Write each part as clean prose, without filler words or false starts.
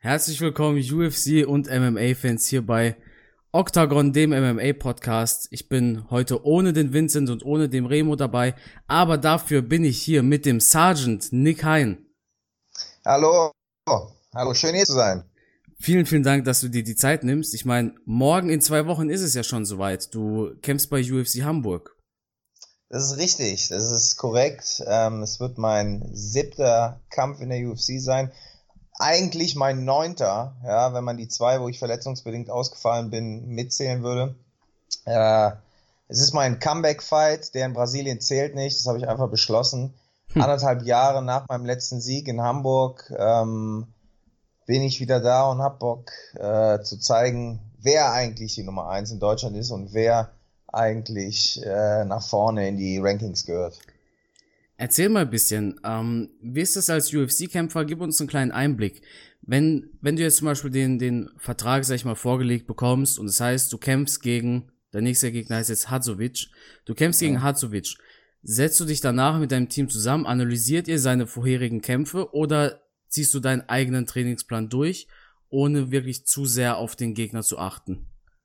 Herzlich willkommen UFC und MMA-Fans hier bei Octagon, dem MMA-Podcast. Ich bin heute ohne den Vincent und ohne den Remo dabei, aber dafür bin ich hier mit dem Sergeant Nick Hein. Hallo, hallo, schön hier zu sein. Vielen, vielen Dank, dass du dir die Zeit nimmst. Ich meine, morgen in 2 Wochen ist es ja schon soweit. Du kämpfst bei UFC Hamburg. Das ist richtig, das ist korrekt. Es wird mein 7. Kampf in der UFC sein. Eigentlich mein 9., ja, wenn man die 2, wo ich verletzungsbedingt ausgefallen bin, mitzählen würde. Es ist mein Comeback-Fight, der in Brasilien zählt nicht, das habe ich einfach beschlossen. 1,5 Jahre nach meinem letzten Sieg in Hamburg bin ich wieder da und habe Bock zu zeigen, wer eigentlich die Nummer 1 in Deutschland ist und wer eigentlich nach vorne in die Rankings gehört. Erzähl mal ein bisschen, wie ist das als UFC-Kämpfer? Gib uns einen kleinen Einblick. Wenn du jetzt zum Beispiel den Vertrag, sag ich mal, vorgelegt bekommst und das heißt, du kämpfst gegen, der nächste Gegner heißt jetzt Hadzovic, du kämpfst gegen Hadzovic, setzt du dich danach mit deinem Team zusammen, analysiert ihr seine vorherigen Kämpfe oder ziehst du deinen eigenen Trainingsplan durch, ohne wirklich zu sehr auf den Gegner zu achten?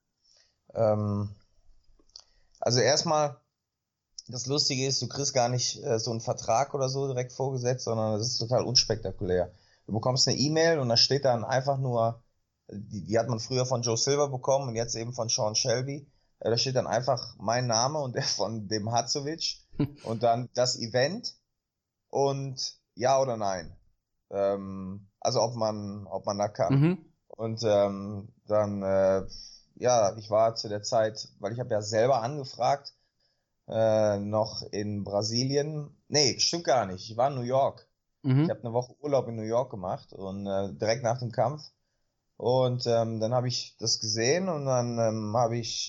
Also erstmal, das Lustige ist, du kriegst gar nicht so einen Vertrag oder so direkt vorgesetzt, sondern das ist total unspektakulär. Du bekommst eine E-Mail und da steht dann einfach nur, die hat man früher von Joe Silver bekommen und jetzt eben von Sean Shelby. Da steht dann einfach mein Name und der von dem Hadzovic und dann das Event und ja oder nein. Also ob man da kann. Und dann, ich war zu der Zeit, weil ich habe ja selber angefragt, noch in Brasilien. Nee, stimmt gar nicht. Ich war in New York. Ich habe eine Woche Urlaub in New York gemacht und direkt nach dem Kampf. Und dann habe ich das gesehen und dann habe ich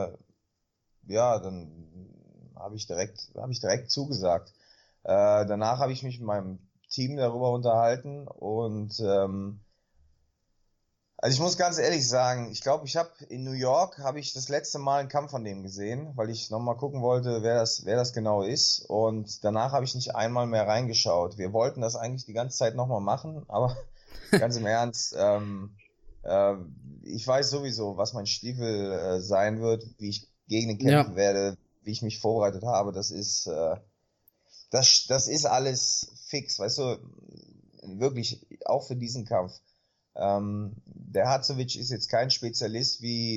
direkt zugesagt. Danach habe ich mich mit meinem Team darüber unterhalten und also ich muss ganz ehrlich sagen, ich glaube, in New York habe ich das letzte Mal einen Kampf von dem gesehen, weil ich nochmal gucken wollte, wer das genau ist. Und danach habe ich nicht einmal mehr reingeschaut. Wir wollten das eigentlich die ganze Zeit nochmal machen, aber ganz im Ernst, ich weiß sowieso, was mein Stiefel sein wird, wie ich gegen den kämpfen werde, wie ich mich vorbereitet habe. Das ist alles fix, weißt du, wirklich, auch für diesen Kampf. Der Hadzovic ist jetzt kein Spezialist wie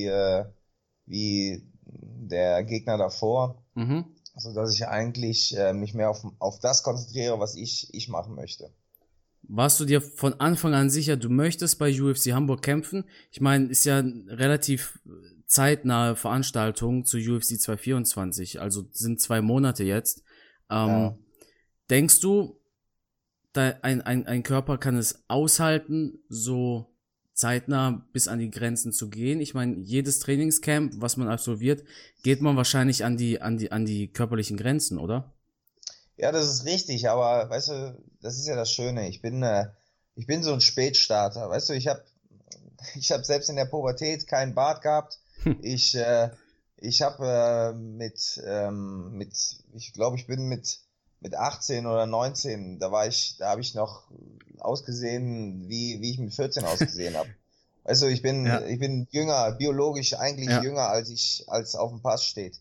der Gegner davor, so dass ich eigentlich mich mehr auf das konzentriere, was ich machen möchte. Warst du dir von Anfang an sicher, du möchtest bei UFC Hamburg kämpfen? Ich meine, ist ja eine relativ zeitnahe Veranstaltung zu UFC 224, also sind 2 Monate jetzt. Denkst du, ein Körper kann es aushalten, so zeitnah bis an die Grenzen zu gehen? Ich meine, jedes Trainingscamp, was man absolviert, geht man wahrscheinlich an die körperlichen Grenzen, oder? Ja, das ist richtig, aber weißt du, das ist ja das Schöne. Ich bin so ein Spätstarter, weißt du, ich habe selbst in der Pubertät keinen Bart gehabt. Ich habe ich glaube, ich bin mit 18 oder 19, da habe ich noch ausgesehen, wie ich mit 14 ausgesehen habe. Weißt du, ich bin jünger, biologisch eigentlich jünger, als auf dem Pass steht.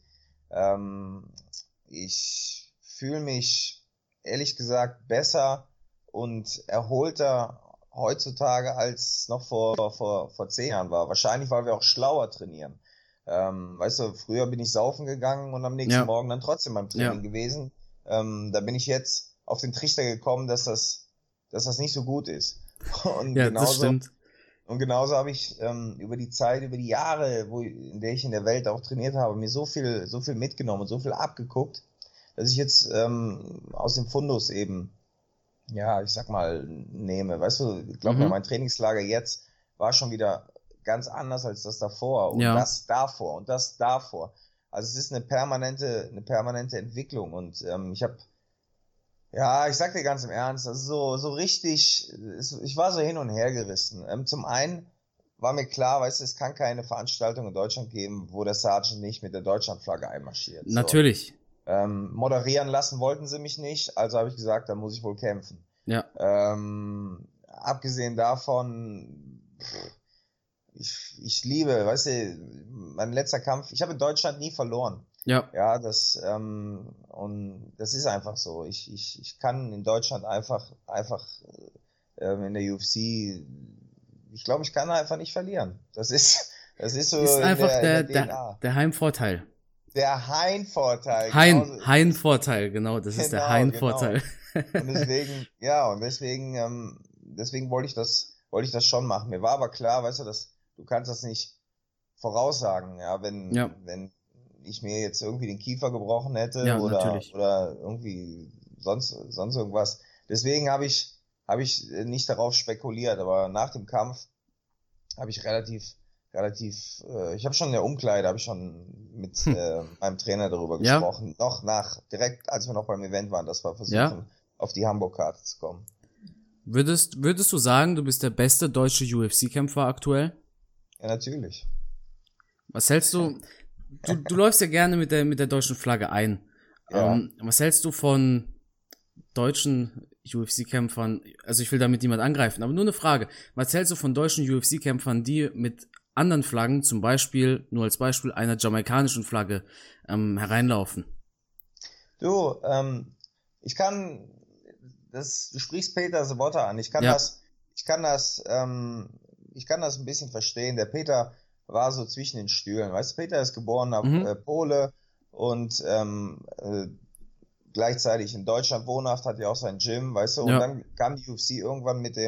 Ich fühle mich, ehrlich gesagt, besser und erholter heutzutage, als noch vor 10 Jahren war. Wahrscheinlich, weil wir auch schlauer trainieren. Weißt du, früher bin ich saufen gegangen und am nächsten Morgen dann trotzdem beim Training gewesen. Da bin ich jetzt auf den Trichter gekommen, dass das nicht so gut ist. Und das stimmt. Und genauso habe ich über die Jahre, in der ich in der Welt auch trainiert habe, mir so viel mitgenommen und so viel abgeguckt, dass ich jetzt aus dem Fundus eben, ja, ich sag mal, nehme. Weißt du, ich glaube, mein Trainingslager jetzt war schon wieder ganz anders als das davor und das davor und das davor. Also es ist eine permanente Entwicklung und ich sag dir ganz im Ernst, also so richtig, ich war so hin und her gerissen. Zum einen war mir klar, weißt du, es kann keine Veranstaltung in Deutschland geben, wo der Sergeant nicht mit der Deutschlandflagge einmarschiert. Natürlich. So. Moderieren lassen wollten sie mich nicht, also habe ich gesagt, dann muss ich wohl kämpfen. Ja. abgesehen davon, ich liebe, weißt du, mein letzter Kampf, ich habe in Deutschland nie verloren. Ja. Ja, und das ist einfach so. Ich kann in Deutschland einfach in der UFC, ich glaube, ich kann einfach nicht verlieren. Das ist so Ist einfach in der DNA. der Heimvorteil. Der Heimvorteil. Heimvorteil, genau, das ist der Heimvorteil. Genau. Und deswegen wollte ich das schon machen. Mir war aber klar, weißt du, du kannst das nicht voraussagen, ja, wenn ich mir jetzt irgendwie den Kiefer gebrochen hätte oder irgendwie sonst irgendwas. Deswegen habe ich nicht darauf spekuliert, aber nach dem Kampf habe ich ich habe schon in der Umkleide, habe ich schon mit meinem Trainer darüber gesprochen, direkt als wir noch beim Event waren, dass wir versuchen, auf die Hamburg-Karte zu kommen. Würdest du sagen, du bist der beste deutsche UFC-Kämpfer aktuell? Ja, natürlich. Was hältst du? Du läufst ja gerne mit der deutschen Flagge ein. Ja. Was hältst du von deutschen UFC-Kämpfern? Also ich will damit niemand angreifen, aber nur eine Frage. Was hältst du von deutschen UFC-Kämpfern, die mit anderen Flaggen, zum Beispiel, nur als Beispiel, einer jamaikanischen Flagge hereinlaufen? Du, du sprichst Peter Sobotta an. Ich kann das ein bisschen verstehen. Der Peter war so zwischen den Stühlen. Weißt du, Peter ist geborener Pole und gleichzeitig in Deutschland wohnhaft, hat ja auch sein Gym, weißt du, und dann kam die UFC irgendwann mit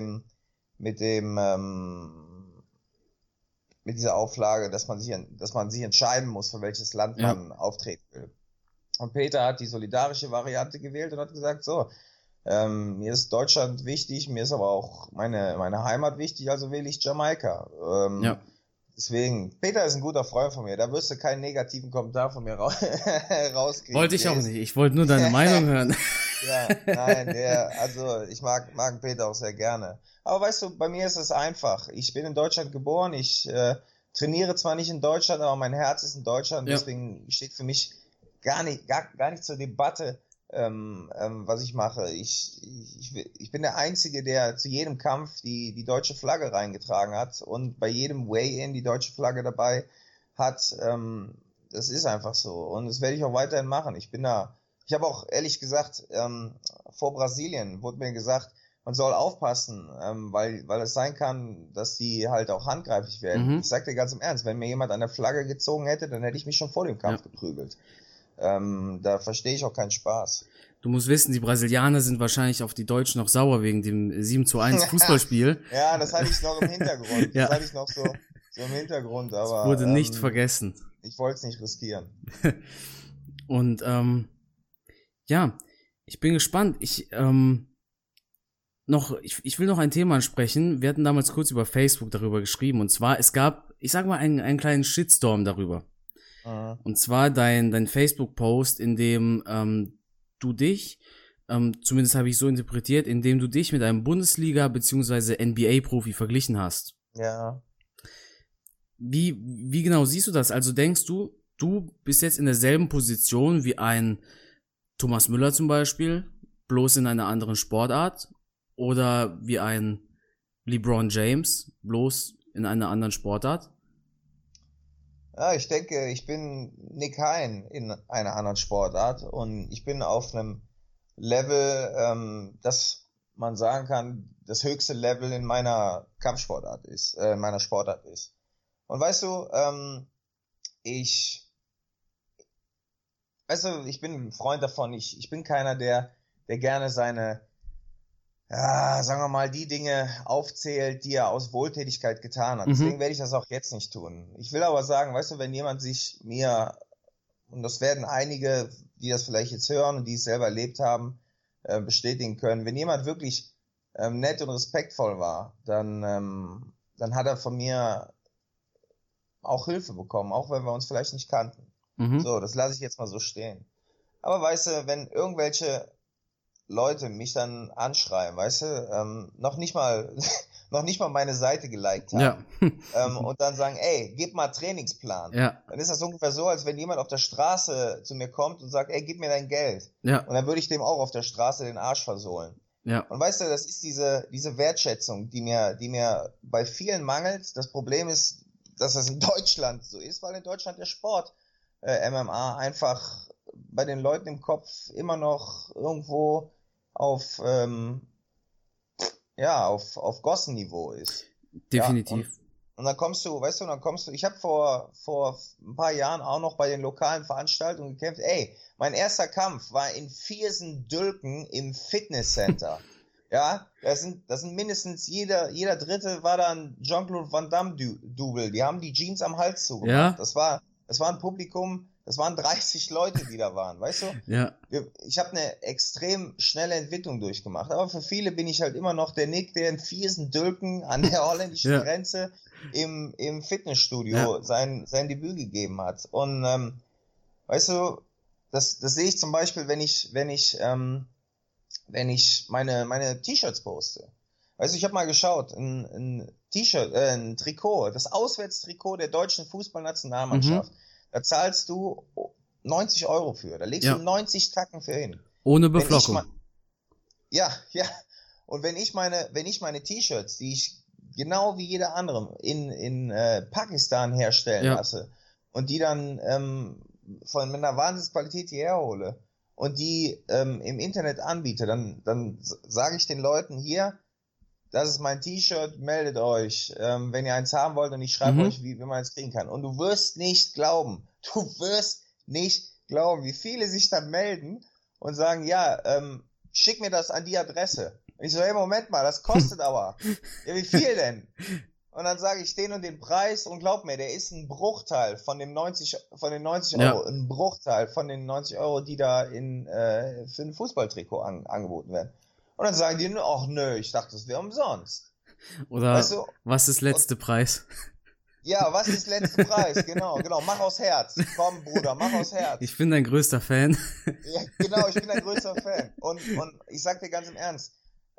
dieser Auflage, dass man sich entscheiden muss, für welches Land man auftreten will. Und Peter hat die solidarische Variante gewählt und hat gesagt, so, mir ist Deutschland wichtig, mir ist aber auch meine Heimat wichtig, also wähle ich Jamaika. Deswegen, Peter ist ein guter Freund von mir, da wirst du keinen negativen Kommentar von mir rauskriegen. Wollte ich auch nicht, ich wollte nur deine Meinung hören. Ja, nein, ich mag Peter auch sehr gerne. Aber weißt du, bei mir ist es einfach. Ich bin in Deutschland geboren, ich trainiere zwar nicht in Deutschland, aber mein Herz ist in Deutschland, deswegen steht für mich gar nicht zur Debatte, was ich mache. Ich bin der Einzige, der zu jedem Kampf die deutsche Flagge reingetragen hat und bei jedem Weigh-In die deutsche Flagge dabei hat. Das ist einfach so und das werde ich auch weiterhin machen. Ich habe auch ehrlich gesagt, vor Brasilien wurde mir gesagt, man soll aufpassen, weil es sein kann, dass die halt auch handgreiflich werden. Ich sag dir ganz im Ernst, wenn mir jemand an der Flagge gezogen hätte, dann hätte ich mich schon vor dem Kampf geprügelt. Da verstehe ich auch keinen Spaß. Du musst wissen, die Brasilianer sind wahrscheinlich auf die Deutschen noch sauer wegen dem 7:1 Fußballspiel. Ja, das hatte ich noch im Hintergrund. Das hatte ich noch so im Hintergrund, aber das wurde nicht vergessen. Ich wollte es nicht riskieren. Und ich bin gespannt. Ich will noch ein Thema ansprechen. Wir hatten damals kurz über Facebook darüber geschrieben. Und zwar, es gab, ich sag mal, einen kleinen Shitstorm darüber. Und zwar dein Facebook-Post, in dem du dich, zumindest habe ich so interpretiert, in dem du dich mit einem Bundesliga- bzw. NBA-Profi verglichen hast. Ja. Wie genau siehst du das? Also denkst du bist jetzt in derselben Position wie ein Thomas Müller zum Beispiel, bloß in einer anderen Sportart? Oder wie ein LeBron James, bloß in einer anderen Sportart? Ja, ich denke, ich bin Nick Hein in einer anderen Sportart und ich bin auf einem Level, dass man sagen kann, das höchste Level in meiner Kampfsportart ist, in meiner Sportart ist. Und weißt du, ich bin ein Freund davon, ich bin keiner, der gerne seine, sagen wir mal, die Dinge aufzählt, die er aus Wohltätigkeit getan hat. Deswegen werde ich das auch jetzt nicht tun. Ich will aber sagen, weißt du, wenn jemand sich mir, und das werden einige, die das vielleicht jetzt hören und die es selber erlebt haben, bestätigen können, wenn jemand wirklich nett und respektvoll war, dann hat er von mir auch Hilfe bekommen, auch wenn wir uns vielleicht nicht kannten. So, das lasse ich jetzt mal so stehen. Aber weißt du, wenn irgendwelche Leute mich dann anschreiben, weißt du, noch nicht mal meine Seite geliked haben, und dann sagen, ey, gib mal Trainingsplan, dann ist das ungefähr so, als wenn jemand auf der Straße zu mir kommt und sagt, ey, gib mir dein Geld. Und dann würde ich dem auch auf der Straße den Arsch versohlen. Ja. Und weißt du, das ist diese Wertschätzung, die mir bei vielen mangelt. Das Problem ist, dass das in Deutschland so ist, weil in Deutschland der Sport MMA einfach bei den Leuten im Kopf immer noch irgendwo auf Gossenniveau ist. Definitiv. Ja, und dann kommst du, ich habe vor ein paar Jahren auch noch bei den lokalen Veranstaltungen gekämpft. Ey, mein erster Kampf war in Viersen-Dülken im Fitnesscenter. Ja, das sind mindestens jeder Dritte war dann Jean-Claude Van Damme-Double. Die haben die Jeans am Hals zugemacht. Ja. Das war ein Publikum, das waren 30 Leute, die da waren, weißt du? Ja. Ich habe eine extrem schnelle Entwicklung durchgemacht, aber für viele bin ich halt immer noch der Nick, der in Viersen-Dülken an der holländischen Grenze im Fitnessstudio sein Debüt gegeben hat. Und weißt du, das sehe ich zum Beispiel, wenn ich meine T-Shirts poste. Weißt du, ich habe mal geschaut, ein T-Shirt, ein Trikot, das Auswärtstrikot der deutschen Fußballnationalmannschaft. Da zahlst du 90 Euro für. Da legst du 90 Tacken für hin. Ohne Beflockung. Ja. Und wenn ich meine T-Shirts, die ich genau wie jeder andere in Pakistan herstellen lasse und die dann mit einer Wahnsinnsqualität hierher hole und die im Internet anbiete, dann sage ich den Leuten hier, das ist mein T-Shirt, meldet euch, wenn ihr eins haben wollt, und ich schreibe euch, wie man es kriegen kann. Und du wirst nicht glauben, wie viele sich dann melden und sagen, schick mir das an die Adresse. Und ich so, hey, Moment mal, das kostet aber. Ja, wie viel denn? Und dann sage ich den und den Preis, und glaub mir, der ist ein Bruchteil von den 90 Euro, ein Bruchteil von den 90 Euro, die da für ein Fußballtrikot angeboten werden. Und dann sagen die, ach nö, ich dachte, das wäre umsonst. Oder weißt du, was ist letzte Preis? Ja, was ist letzte Preis? Genau, mach aus Herz. Komm, Bruder, mach aus Herz. Ich bin dein größter Fan. Ja, genau, ich bin dein größter Fan. Und ich sag dir ganz im Ernst,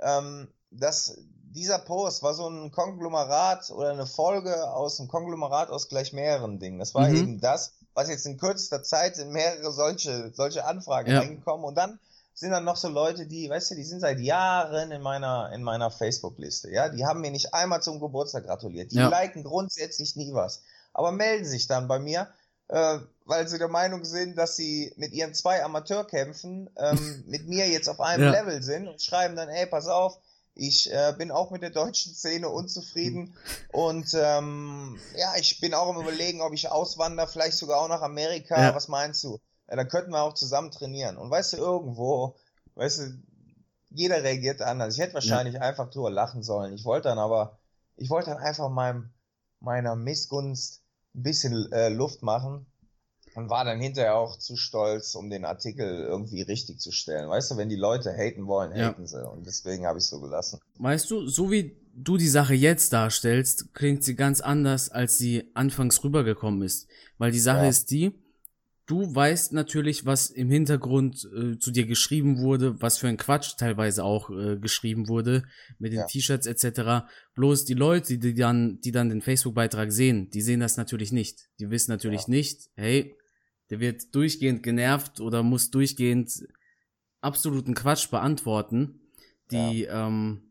dieser Post war so ein Konglomerat oder eine Folge aus einem Konglomerat aus gleich mehreren Dingen. Das war eben das, was jetzt in kürzester Zeit sind mehrere solche Anfragen reingekommen, und dann sind dann noch so Leute, die, weißt du, die sind seit Jahren in meiner Facebook-Liste, ja, die haben mir nicht einmal zum Geburtstag gratuliert, die liken grundsätzlich nie was, aber melden sich dann bei mir, weil sie der Meinung sind, dass sie mit ihren 2 Amateurkämpfen mit mir jetzt auf einem Level sind, und schreiben dann, ey, pass auf, ich bin auch mit der deutschen Szene unzufrieden, und ich bin auch im Überlegen, ob ich auswandere, vielleicht sogar auch nach Amerika, was meinst du? Ja, dann könnten wir auch zusammen trainieren. Und weißt du, jeder reagiert anders. Ich hätte wahrscheinlich einfach drüber lachen sollen. Ich wollte dann einfach meiner Missgunst ein bisschen Luft machen, und war dann hinterher auch zu stolz, um den Artikel irgendwie richtig zu stellen. Weißt du, wenn die Leute haten wollen, haten sie. Und deswegen habe ich es so gelassen. Weißt du, so wie du die Sache jetzt darstellst, klingt sie ganz anders, als sie anfangs rübergekommen ist. Weil die Sache ist die, du weißt natürlich, was im Hintergrund zu dir geschrieben wurde, was für ein Quatsch teilweise auch geschrieben wurde mit den T-Shirts etc. Bloß die Leute, die dann den Facebook-Beitrag sehen, die sehen das natürlich nicht. Die wissen natürlich nicht, hey, der wird durchgehend genervt oder muss durchgehend absoluten Quatsch beantworten. Die waren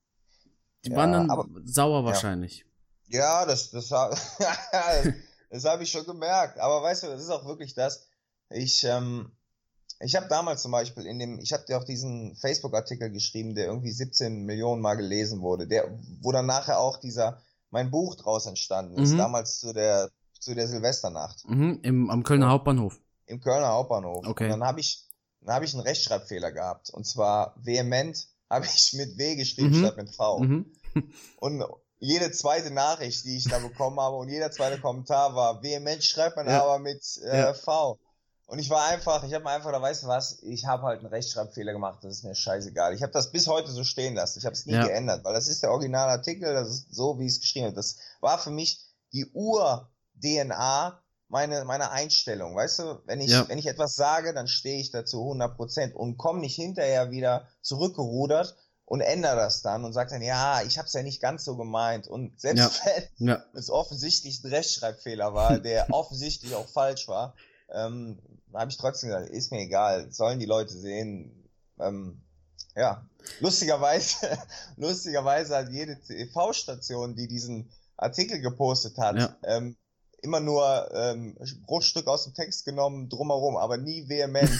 dann sauer wahrscheinlich. Ja, das habe ich schon gemerkt. Aber weißt du, das ist auch wirklich das. Ich habe damals zum Beispiel ich habe dir auch diesen Facebook-Artikel geschrieben, der irgendwie 17 Millionen Mal gelesen wurde, wo dann nachher auch mein Buch draus entstanden ist, damals zu der Silvesternacht. Am Kölner Hauptbahnhof. Im Kölner Hauptbahnhof. Okay. Und dann habe ich einen Rechtschreibfehler gehabt. Und zwar vehement habe ich mit W geschrieben statt mit V. Und jede zweite Nachricht, die ich da bekommen habe, und jeder zweite Kommentar war, vehement schreibt man aber mit V. Und ich habe mir einfach, da weißt du was, ich habe halt einen Rechtschreibfehler gemacht, das ist mir scheißegal. Ich habe das bis heute so stehen lassen, ich habe es nie geändert, weil das ist der Originalartikel, das ist so, wie ich es geschrieben habe. Das war für mich die Ur-DNA meiner Einstellung, weißt du, wenn ich etwas sage, dann stehe ich dazu 100% und komme nicht hinterher wieder zurückgerudert und ändere das dann und sage dann, ja, ich habe es ja nicht ganz so gemeint, und selbst wenn es offensichtlich ein Rechtschreibfehler war, der offensichtlich auch falsch war, habe ich trotzdem gesagt, ist mir egal, sollen die Leute sehen, Ja, lustigerweise hat jede TV-Station, die diesen Artikel gepostet hat, Ja. immer nur Bruchstück aus dem Text genommen, drumherum, aber nie vehement.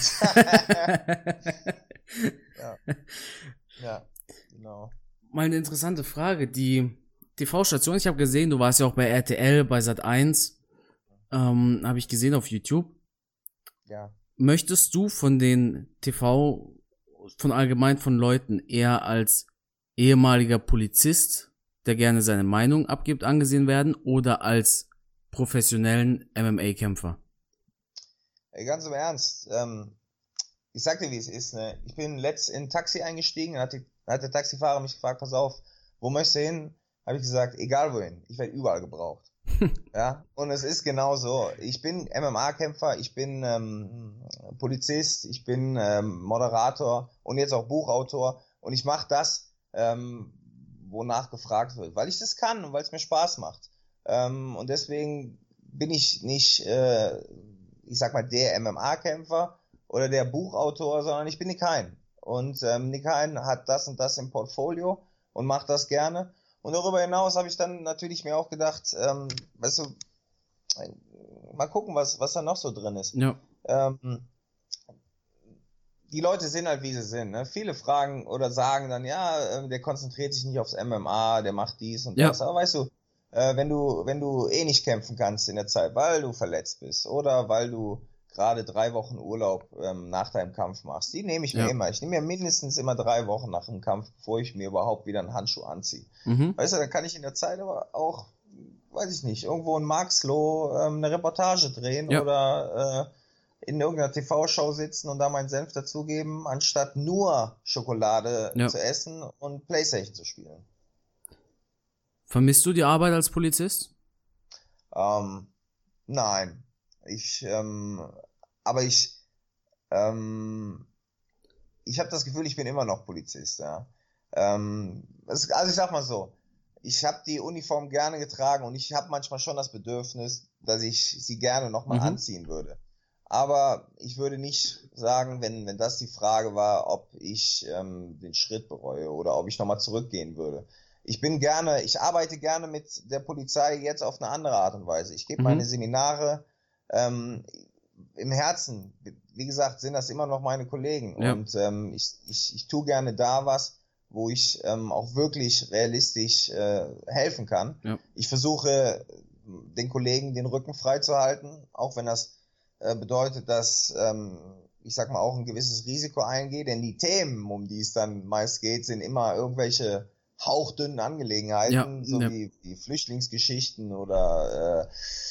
Ja, ja, genau. Mal eine interessante Frage. Die TV-Station, ich habe gesehen, du warst ja auch bei RTL, bei Sat.1, habe ich gesehen auf YouTube. Ja. Möchtest du von den von allgemein von Leuten eher als ehemaliger Polizist, der gerne seine Meinung abgibt, angesehen werden oder als professionellen MMA-Kämpfer? Ey, ganz im Ernst, ich sag dir, wie es ist, ne? Ich bin letzt in ein Taxi eingestiegen, dann hat der Taxifahrer mich gefragt, pass auf, wo möchtest du hin? Habe ich gesagt, egal wohin, ich werde überall gebraucht. Ja, und es ist genau so. Ich bin MMA-Kämpfer, ich bin Polizist, ich bin Moderator und jetzt auch Buchautor und ich mache das, wonach gefragt wird, weil ich das kann und weil es mir Spaß macht. Und deswegen bin ich nicht, ich sag mal, der MMA-Kämpfer oder der Buchautor, sondern ich bin Nick Hein. Und Nick Hein hat das und das im Portfolio und macht das gerne. Und darüber hinaus habe ich dann natürlich mir auch gedacht, weißt du, mal gucken, was da noch so drin ist. Ja. Die Leute sind halt, wie sie sind. Ne? Viele fragen oder sagen dann, ja, der konzentriert sich nicht aufs MMA, der macht dies und das. Aber weißt du, wenn du eh nicht kämpfen kannst in der Zeit, weil du verletzt bist oder weil du gerade 3 Wochen Urlaub nach deinem Kampf machst, die nehme ich mir immer. Ich nehme mir mindestens immer 3 Wochen nach dem Kampf, bevor ich mir überhaupt wieder einen Handschuh anziehe. Weißt du, dann kann ich in der Zeit aber auch, weiß ich nicht, irgendwo in Marxloh eine Reportage drehen oder in irgendeiner TV-Show sitzen und da meinen Senf dazugeben, anstatt nur Schokolade zu essen und Playstation zu spielen. Vermisst du die Arbeit als Polizist? Nein. Ich habe das Gefühl, ich bin immer noch Polizist, ja. Also ich sag mal so, ich habe die Uniform gerne getragen und ich habe manchmal schon das Bedürfnis, dass ich sie gerne nochmal anziehen würde. Aber ich würde nicht sagen, wenn das die Frage war, ob ich den Schritt bereue oder ob ich nochmal zurückgehen würde. Ich arbeite gerne mit der Polizei jetzt auf eine andere Art und Weise. Ich gebe meine Seminare, im Herzen, wie gesagt, sind das immer noch meine Kollegen und ich tue gerne da was, wo ich auch wirklich realistisch helfen kann. Ja. Ich versuche den Kollegen den Rücken frei zu halten, auch wenn das bedeutet, dass ich sag mal auch ein gewisses Risiko eingehe, denn die Themen, um die es dann meist geht, sind immer irgendwelche hauchdünnen Angelegenheiten, wie Flüchtlingsgeschichten oder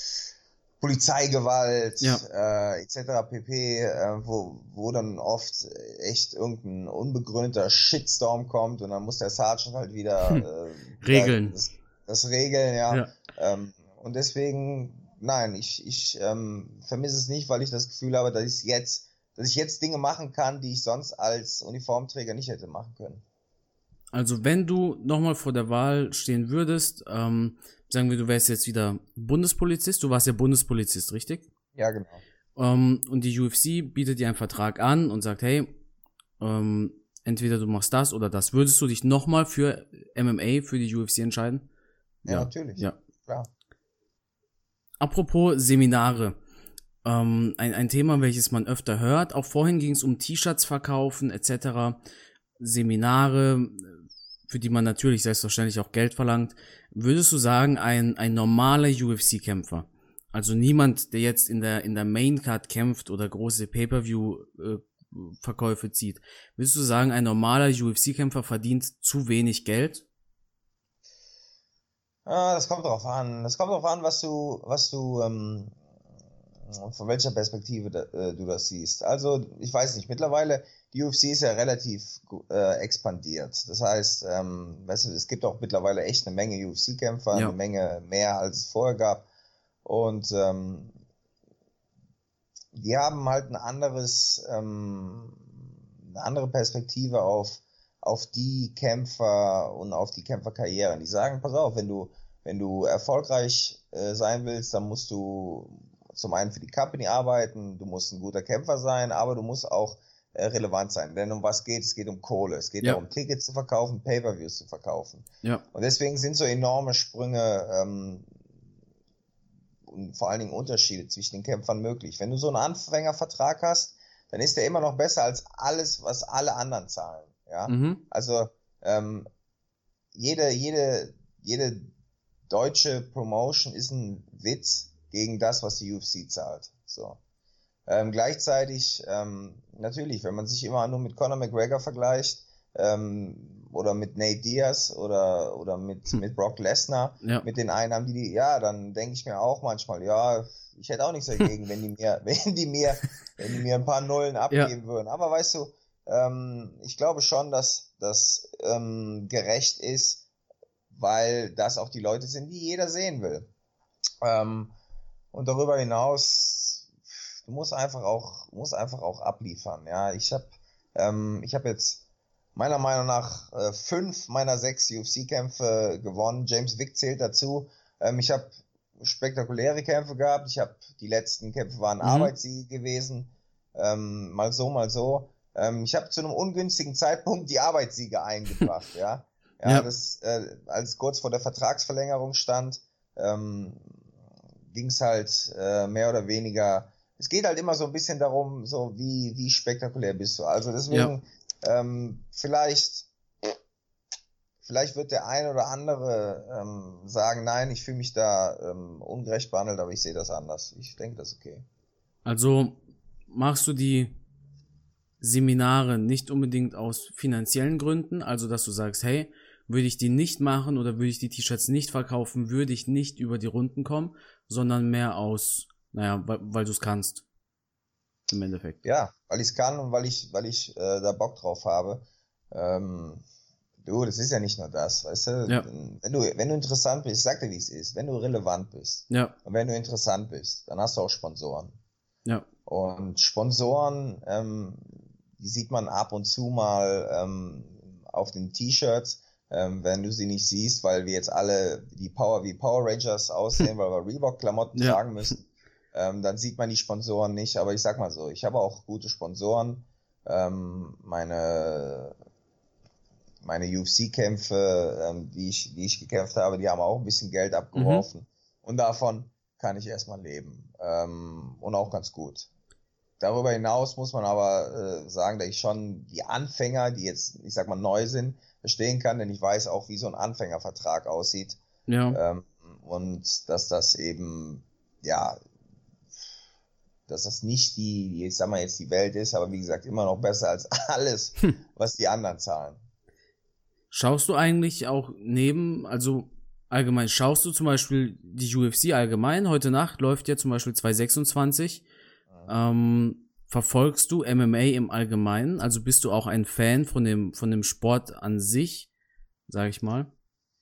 Polizeigewalt, etc. pp., wo dann oft echt irgendein unbegründeter Shitstorm kommt und dann muss der Sergeant halt wieder regeln. Das regeln, ja. Und deswegen, nein, ich vermisse es nicht, weil ich das Gefühl habe, dass ich jetzt Dinge machen kann, die ich sonst als Uniformträger nicht hätte machen können. Also wenn du nochmal vor der Wahl stehen würdest, sagen wir, du wärst jetzt wieder Bundespolizist, du warst ja Bundespolizist, richtig? Ja, genau. Und die UFC bietet dir einen Vertrag an und sagt, hey, entweder du machst das oder das. Würdest du dich nochmal für MMA, für die UFC entscheiden? Ja, natürlich. Ja, klar. Apropos Seminare. Ein Thema, welches man öfter hört. Auch vorhin ging es um T-Shirts verkaufen etc. Seminare, für die man natürlich selbstverständlich auch Geld verlangt. Würdest du sagen, ein normaler UFC-Kämpfer, also niemand, der jetzt in der Maincard kämpft oder große Pay-Per-View-Verkäufe zieht, würdest du sagen, ein normaler UFC-Kämpfer verdient zu wenig Geld? Das kommt drauf an. Das kommt drauf an, was du von welcher Perspektive du das siehst. Also, ich weiß nicht, mittlerweile, die UFC ist ja relativ expandiert. Das heißt, weißt du, es gibt auch mittlerweile echt eine Menge UFC-Kämpfer, eine Menge mehr, als es vorher gab. Und die haben halt eine andere Perspektive auf die Kämpfer und auf die Kämpferkarrieren. Die sagen, pass auf, wenn du erfolgreich sein willst, dann musst du zum einen für die Company arbeiten, du musst ein guter Kämpfer sein, aber du musst auch relevant sein. Denn um was geht es? Es geht um Kohle. Es geht darum, Tickets zu verkaufen, Pay-Per-Views zu verkaufen. Ja. Und deswegen sind so enorme Sprünge und vor allen Dingen Unterschiede zwischen den Kämpfern möglich. Wenn du so einen Anfängervertrag hast, dann ist der immer noch besser als alles, was alle anderen zahlen. Ja? Also jede deutsche Promotion ist ein Witz gegen das, was die UFC zahlt. So. Gleichzeitig, natürlich, wenn man sich immer nur mit Conor McGregor vergleicht, oder mit Nate Diaz oder mit Brock Lesnar, mit den Einnahmen, dann denke ich mir auch manchmal, ich hätte auch nichts dagegen, wenn die mir ein paar Nullen abgeben würden. Aber weißt du, ich glaube schon, dass das gerecht ist, weil das auch die Leute sind, die jeder sehen will. Und darüber hinaus, du musst einfach auch abliefern. Ja, ich habe jetzt meiner Meinung nach 5 meiner 6 UFC-Kämpfe gewonnen. James Vick zählt dazu. Ich habe spektakuläre Kämpfe gehabt. Die letzten Kämpfe waren Arbeitssiege gewesen. Mal so, mal so. Ich habe zu einem ungünstigen Zeitpunkt die Arbeitssiege eingebracht. Ja. Das, als kurz vor der Vertragsverlängerung stand, ging es halt mehr oder weniger. Es geht halt immer so ein bisschen darum, so wie spektakulär bist du. Also deswegen, vielleicht wird der ein oder andere sagen, nein, ich fühle mich da ungerecht behandelt, aber ich sehe das anders. Ich denke, das ist okay. Also machst du die Seminare nicht unbedingt aus finanziellen Gründen, also dass du sagst, hey, würde ich die nicht machen oder würde ich die T-Shirts nicht verkaufen, würde ich nicht über die Runden kommen, sondern mehr aus, weil du es kannst. Im Endeffekt. Ja, weil ich es kann und weil ich da Bock drauf habe. Das ist ja nicht nur das, weißt du? Ja. Wenn du interessant bist, ich sag dir, wie es ist, wenn du relevant bist und wenn du interessant bist, dann hast du auch Sponsoren. Ja. Und Sponsoren, die sieht man ab und zu mal auf den T-Shirts, wenn du sie nicht siehst, weil wir jetzt alle wie Power Rangers aussehen, weil wir Reebok-Klamotten tragen müssen. Dann sieht man die Sponsoren nicht, aber ich sag mal so, ich habe auch gute Sponsoren. Meine UFC-Kämpfe, die ich gekämpft habe, die haben auch ein bisschen Geld abgeworfen. Und davon kann ich erstmal leben. Und auch ganz gut. Darüber hinaus muss man aber sagen, dass ich schon die Anfänger, die jetzt, ich sag mal, neu sind, verstehen kann, denn ich weiß auch, wie so ein Anfängervertrag aussieht. Ja. Und dass das eben, dass das nicht ich sag mal jetzt die Welt ist, aber wie gesagt, immer noch besser als alles, was die anderen zahlen. Schaust du eigentlich auch also allgemein, schaust du zum Beispiel die UFC allgemein? Heute Nacht läuft ja zum Beispiel 226. Verfolgst du MMA im Allgemeinen? Also bist du auch ein Fan von dem Sport an sich, sag ich mal?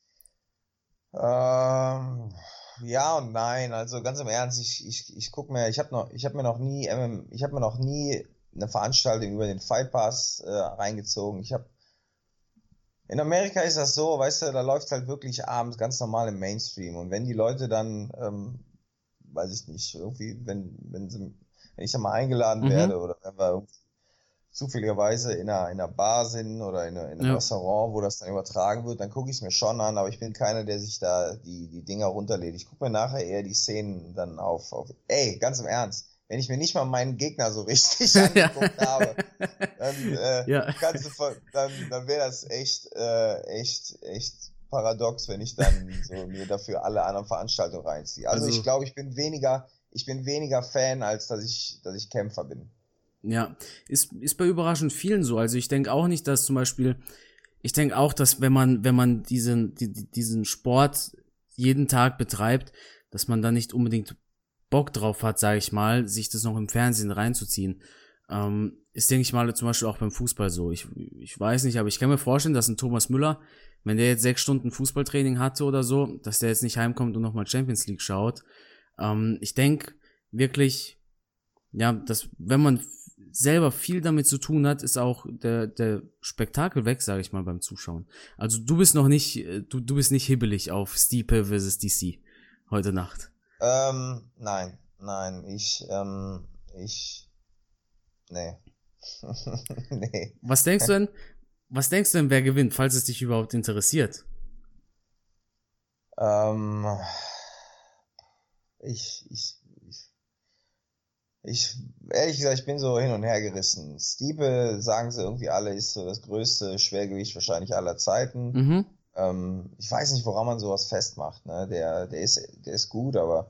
Ja und nein, also ganz im Ernst, ich habe mir noch nie eine Veranstaltung über den Fight Pass reingezogen. In Amerika ist das so, weißt du, da läuft halt wirklich abends ganz normal im Mainstream und wenn die Leute dann, weiß ich nicht, irgendwie, wenn ich da mal eingeladen werde oder wenn wir zufälligerweise in einer Bar sind oder in einem Restaurant, wo das dann übertragen wird, dann gucke ich es mir schon an, aber ich bin keiner, der sich da die Dinger runterlädt. Ich gucke mir nachher eher die Szenen dann auf. Ey, ganz im Ernst, wenn ich mir nicht mal meinen Gegner so richtig angeguckt habe, dann wäre das echt paradox, wenn ich dann so mir dafür alle anderen Veranstaltungen reinziehe. Also ich glaube, ich bin weniger Fan, als dass ich Kämpfer bin. Ja, ist bei überraschend vielen so. Also ich denke auch nicht, dass zum Beispiel, dass wenn man diesen Sport jeden Tag betreibt, dass man da nicht unbedingt Bock drauf hat, sage ich mal, sich das noch im Fernsehen reinzuziehen. Ist, denke ich mal, zum Beispiel auch beim Fußball so. Ich weiß nicht, aber ich kann mir vorstellen, dass ein Thomas Müller, wenn der jetzt 6 Stunden Fußballtraining hatte oder so, dass der jetzt nicht heimkommt und nochmal Champions League schaut. Ich denke wirklich, dass wenn man selber viel damit zu tun hat, ist auch der Spektakel weg, sage ich mal, beim Zuschauen. Also du bist noch nicht, du bist nicht hibbelig auf Stipe vs. DC heute Nacht. Nein, nee. Nee. Was denkst du denn, wer gewinnt, falls es dich überhaupt interessiert? Ähm, ich, ehrlich gesagt, ich bin so hin und her gerissen. Stipe, sagen sie irgendwie alle, ist so das größte Schwergewicht wahrscheinlich aller Zeiten. Mhm. Ich weiß nicht, woran man sowas festmacht, ne? Der ist gut, aber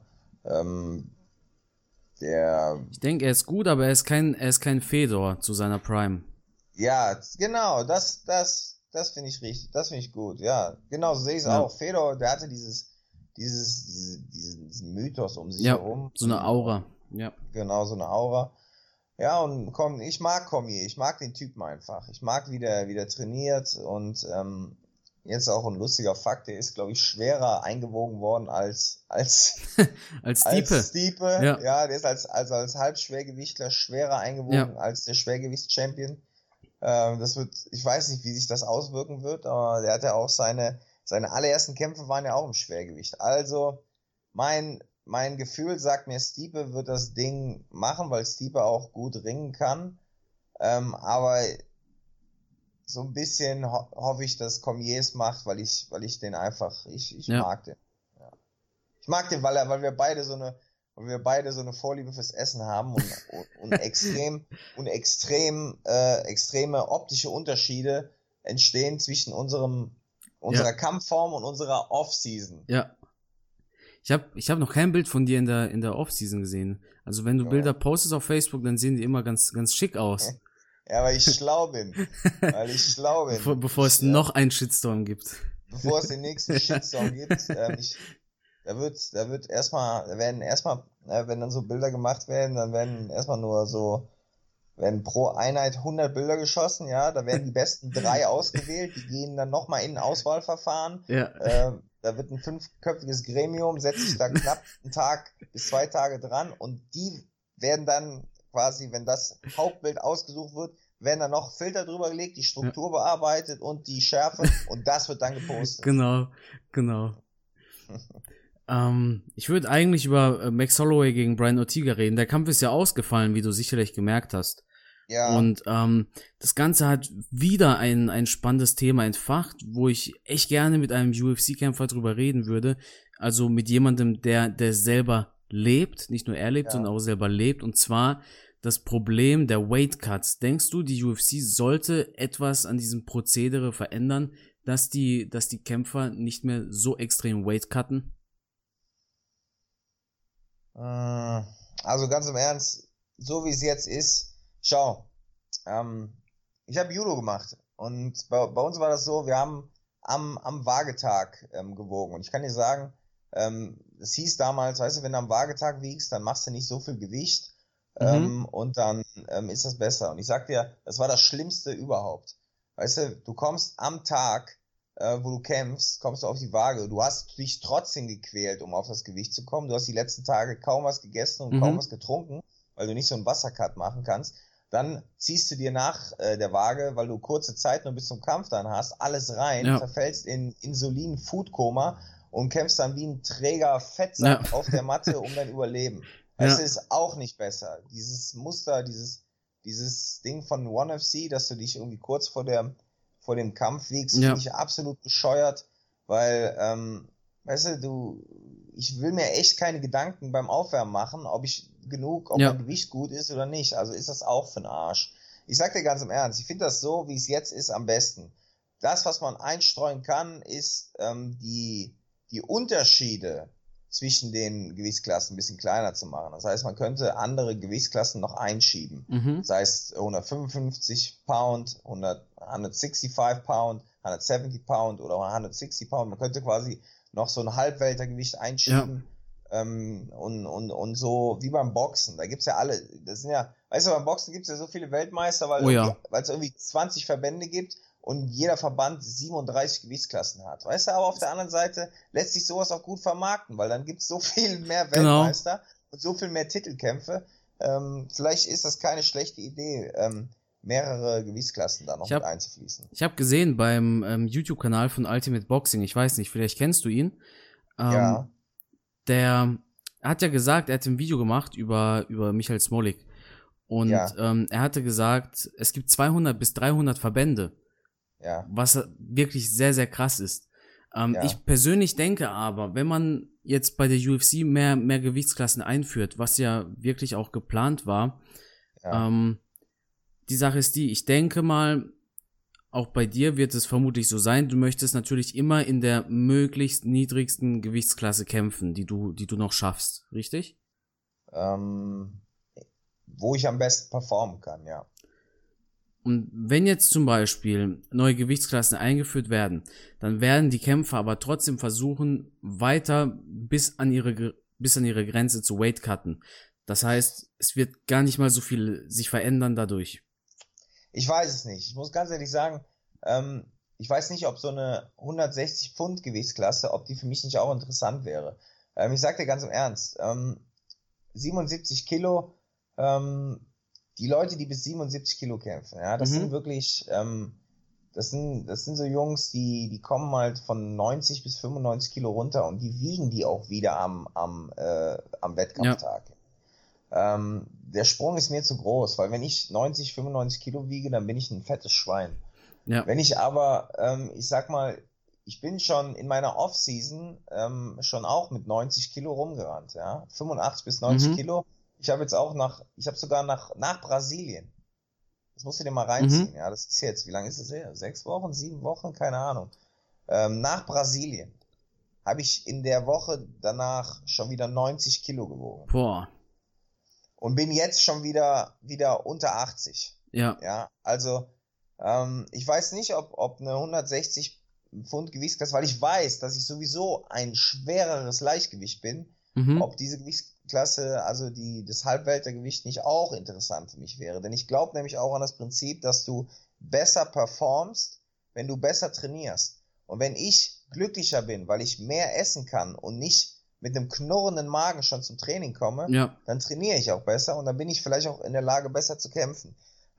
der, Ich denke, er ist gut, aber er ist kein Fedor zu seiner Prime. ja, genau, das finde ich richtig, das finde ich gut, ja, genau, so sehe ich es Ja. auch. Fedor, der hatte diesen Mythos um sich Ja, herum. so eine Aura. Ja. Genau, so eine Aura. Ja, und komm, ich mag Cormier, ich mag den Typen einfach. Ich mag, wie der trainiert und jetzt auch ein lustiger Fakt, der ist, glaube ich, schwerer eingewogen worden als Als als Stipe. Stipe. Ja. Ja, der ist als Halbschwergewichtler schwerer eingewogen Ja. als der Schwergewichtschampion. Ich weiß nicht, wie sich das auswirken wird, aber der hat ja auch seine allerersten Kämpfe waren ja auch im Schwergewicht. Also, mein Gefühl sagt mir, Stipe wird das Ding machen, weil Stipe auch gut ringen kann. Aber so ein bisschen hoffe ich, dass Cormier es macht, weil ich den einfach, ich Ja. mag den. Ja. Ich mag den, weil wir beide so eine Vorliebe fürs Essen haben und extreme optische Unterschiede entstehen zwischen unserer Kampfform und unserer Off-Season. Ja. Ich hab noch kein Bild von dir in der Off-Season gesehen. Also wenn du Ja. Bilder postest auf Facebook, dann sehen die immer ganz, ganz schick aus. Ja, weil ich schlau bin. Bevor es noch einen Shitstorm gibt. Bevor es den nächsten Shitstorm gibt, wenn dann so Bilder gemacht werden, dann werden pro Einheit 100 Bilder geschossen, ja, da werden die besten 3 ausgewählt, die gehen dann nochmal in ein Auswahlverfahren, Ja. da wird ein 5-köpfiges Gremium, setzt sich da knapp einen Tag bis 2 Tage dran und die werden dann quasi, wenn das Hauptbild ausgesucht wird, werden dann noch Filter drüber gelegt, die Struktur bearbeitet und die Schärfe und das wird dann gepostet. Genau. Ich würde eigentlich über Max Holloway gegen Brian Ortega reden. Der Kampf ist ja ausgefallen, wie du sicherlich gemerkt hast. Ja. Und das Ganze hat wieder ein spannendes Thema entfacht, wo ich echt gerne mit einem UFC-Kämpfer drüber reden würde. Also mit jemandem, der selber lebt, nicht nur er lebt, sondern auch selber lebt. Und zwar das Problem der Weight Cuts. Denkst du, die UFC sollte etwas an diesem Prozedere verändern, dass die Kämpfer nicht mehr so extrem Weight cutten? Also ganz im Ernst, so wie es jetzt ist, schau, ich habe Judo gemacht und bei uns war das so, wir haben am Waagetag gewogen und ich kann dir sagen, es hieß damals, weißt du, wenn du am Waagetag wiegst, dann machst du nicht so viel Gewicht und dann ist das besser. Und ich sag dir, das war das Schlimmste überhaupt. Weißt du kommst am Tag, wo du kämpfst, kommst du auf die Waage. Du hast dich trotzdem gequält, um auf das Gewicht zu kommen. Du hast die letzten Tage kaum was gegessen und kaum was getrunken, weil du nicht so einen Wassercut machen kannst. Dann ziehst du dir nach der Waage, weil du kurze Zeit nur bis zum Kampf dann hast, alles rein, verfällst in Insulin-Food-Koma und kämpfst dann wie ein träger Fettsack auf der Matte um dein Überleben. Das ist auch nicht besser. Dieses Muster, dieses Ding von ONE FC, dass du dich irgendwie kurz vor dem Kampf wiegst, finde ich absolut bescheuert, weil, weißt du, ich will mir echt keine Gedanken beim Aufwärmen machen, ob mein Gewicht gut ist oder nicht. Also ist das auch für den Arsch. Ich sag dir ganz im Ernst, ich finde das so, wie es jetzt ist, am besten. Das, was man einstreuen kann, ist die Unterschiede zwischen den Gewichtsklassen ein bisschen kleiner zu machen. Das heißt, man könnte andere Gewichtsklassen noch einschieben. Das heißt 155 Pound, 165 Pound, 170 Pound oder 160 Pound. Man könnte quasi noch so ein Halbweltergewicht einschieben. Und so wie beim Boxen. Da gibt's ja alle, weißt du, beim Boxen gibt's ja so viele Weltmeister, weil es irgendwie 20 Verbände gibt und jeder Verband 37 Gewichtsklassen hat. Weißt du, aber auf der anderen Seite lässt sich sowas auch gut vermarkten, weil dann gibt's so viel mehr Weltmeister und so viel mehr Titelkämpfe. Vielleicht ist das keine schlechte Idee, mehrere Gewichtsklassen da noch mit einzufließen. Ich habe gesehen beim YouTube-Kanal von Ultimate Boxing, ich weiß nicht, vielleicht kennst du ihn. Der hat ja gesagt, er hat ein Video gemacht über Michael Smolik. Und er hatte gesagt, es gibt 200 bis 300 Verbände, was wirklich sehr, sehr krass ist. Ich persönlich denke aber, wenn man jetzt bei der UFC mehr Gewichtsklassen einführt, was ja wirklich auch geplant war, die Sache ist die, ich denke mal, auch bei dir wird es vermutlich so sein, du möchtest natürlich immer in der möglichst niedrigsten Gewichtsklasse kämpfen, die du noch schaffst, richtig? Wo ich am besten performen kann, ja. Und wenn jetzt zum Beispiel neue Gewichtsklassen eingeführt werden, dann werden die Kämpfer aber trotzdem versuchen, weiter bis an ihre Grenze zu weightcutten. Das heißt, es wird gar nicht mal so viel sich verändern dadurch. Ich weiß es nicht. Ich muss ganz ehrlich sagen, ich weiß nicht, ob so eine 160 Pfund Gewichtsklasse, ob die für mich nicht auch interessant wäre. Ich sag dir ganz im Ernst, 77 Kilo, die Leute, die bis 77 Kilo kämpfen, ja, das sind wirklich, das sind so Jungs, die kommen halt von 90 bis 95 Kilo runter und die wiegen die auch wieder am Wettkampftag. Ja. Der Sprung ist mir zu groß, weil wenn ich 90, 95 Kilo wiege, dann bin ich ein fettes Schwein. Ja. Wenn ich aber, ich sag mal, ich bin schon in meiner Off-Season schon auch mit 90 Kilo rumgerannt, ja, 85 bis 90 Kilo. Ich habe jetzt auch sogar nach Brasilien. Das musst du dir mal reinziehen, ja, das ist jetzt, wie lange ist es her? 6 Wochen, 7 Wochen, keine Ahnung. Nach Brasilien habe ich in der Woche danach schon wieder 90 Kilo gewogen. Boah. Und bin jetzt schon wieder unter 80. Ja. Ja, also, ich weiß nicht, ob eine 160 Pfund Gewichtsklasse, weil ich weiß, dass ich sowieso ein schwereres Leichtgewicht bin, ob diese Gewichtsklasse, also das Halbweltergewicht nicht auch interessant für mich wäre. Denn ich glaube nämlich auch an das Prinzip, dass du besser performst, wenn du besser trainierst. Und wenn ich glücklicher bin, weil ich mehr essen kann und nicht mit einem knurrenden Magen schon zum Training komme, dann trainiere ich auch besser und dann bin ich vielleicht auch in der Lage, besser zu kämpfen.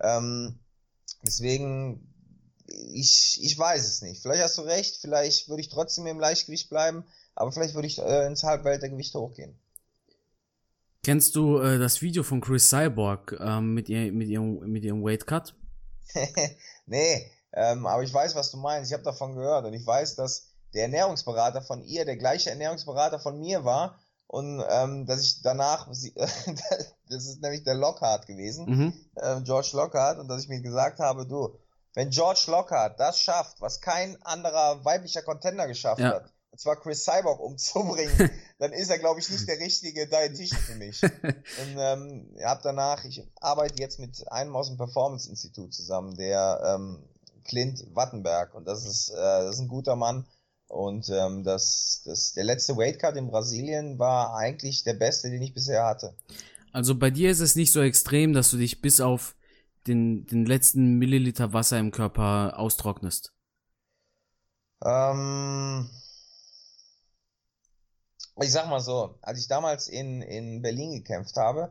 Deswegen, ich weiß es nicht. Vielleicht hast du recht, vielleicht würde ich trotzdem im Leichtgewicht bleiben, aber vielleicht würde ich ins Halbweltergewicht hochgehen. Kennst du das Video von Chris Cyborg mit ihrem Weightcut? Nee, aber ich weiß, was du meinst. Ich habe davon gehört und ich weiß, dass der Ernährungsberater von ihr der gleiche Ernährungsberater von mir war und dass ich danach, das ist nämlich der Lockhart gewesen, George Lockhart, und dass ich mir gesagt habe, du, wenn George Lockhart das schafft, was kein anderer weiblicher Contender geschafft hat, und zwar Chris Cyborg umzubringen, dann ist er, glaube ich, nicht der richtige Diätician für mich. Und ich arbeite jetzt mit einem aus dem Performance Institut zusammen, der Clint Wattenberg, und das ist ein guter Mann. Und der letzte Weightcut in Brasilien war eigentlich der beste, den ich bisher hatte. Also bei dir ist es nicht so extrem, dass du dich bis auf den letzten Milliliter Wasser im Körper austrocknest? Ich sag mal so, als ich damals in Berlin gekämpft habe,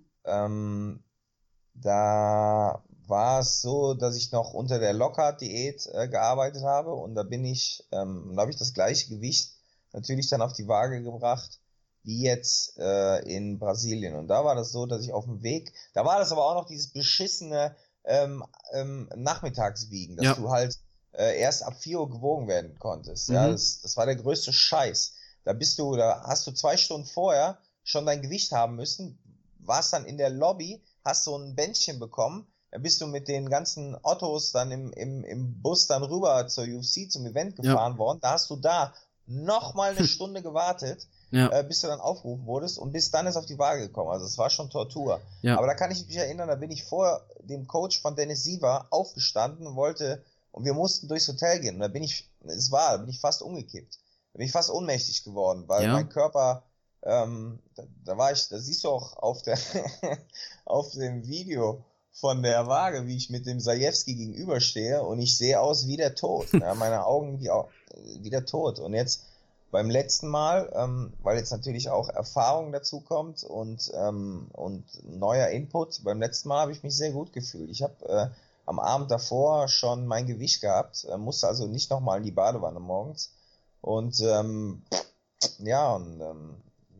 da war es so, dass ich noch unter der Lockhart-Diät gearbeitet habe und da habe ich das gleiche Gewicht natürlich dann auf die Waage gebracht wie jetzt in Brasilien. Und da war das so, dass ich auf dem Weg, da war das aber auch noch dieses beschissene Nachmittagswiegen, dass du halt erst ab 4 Uhr gewogen werden konntest. Ja, das war der größte Scheiß. Da hast du 2 Stunden vorher schon dein Gewicht haben müssen, warst dann in der Lobby, hast so ein Bändchen bekommen, dann bist du mit den ganzen Ottos dann im Bus dann rüber zur UFC, zum Event gefahren worden. Da hast du da nochmal eine Stunde gewartet, bis du dann aufgerufen wurdest und bis dann ist auf die Waage gekommen. Also es war schon Tortur. Ja. Aber da kann ich mich erinnern, da bin ich vor dem Coach von Dennis Siever aufgestanden und wir mussten durchs Hotel gehen. Und da bin ich fast umgekippt. Da bin ich fast ohnmächtig geworden, weil mein Körper, da siehst du auch auf dem Video von der Waage, wie ich mit dem Zajewski gegenüberstehe und ich sehe aus wie der Tod. Ja, meine Augen wie der Tod. Und jetzt beim letzten Mal, weil jetzt natürlich auch Erfahrung dazu kommt und neuer Input, beim letzten Mal habe ich mich sehr gut gefühlt. Ich habe am Abend davor schon mein Gewicht gehabt, musste also nicht nochmal in die Badewanne morgens. Und wie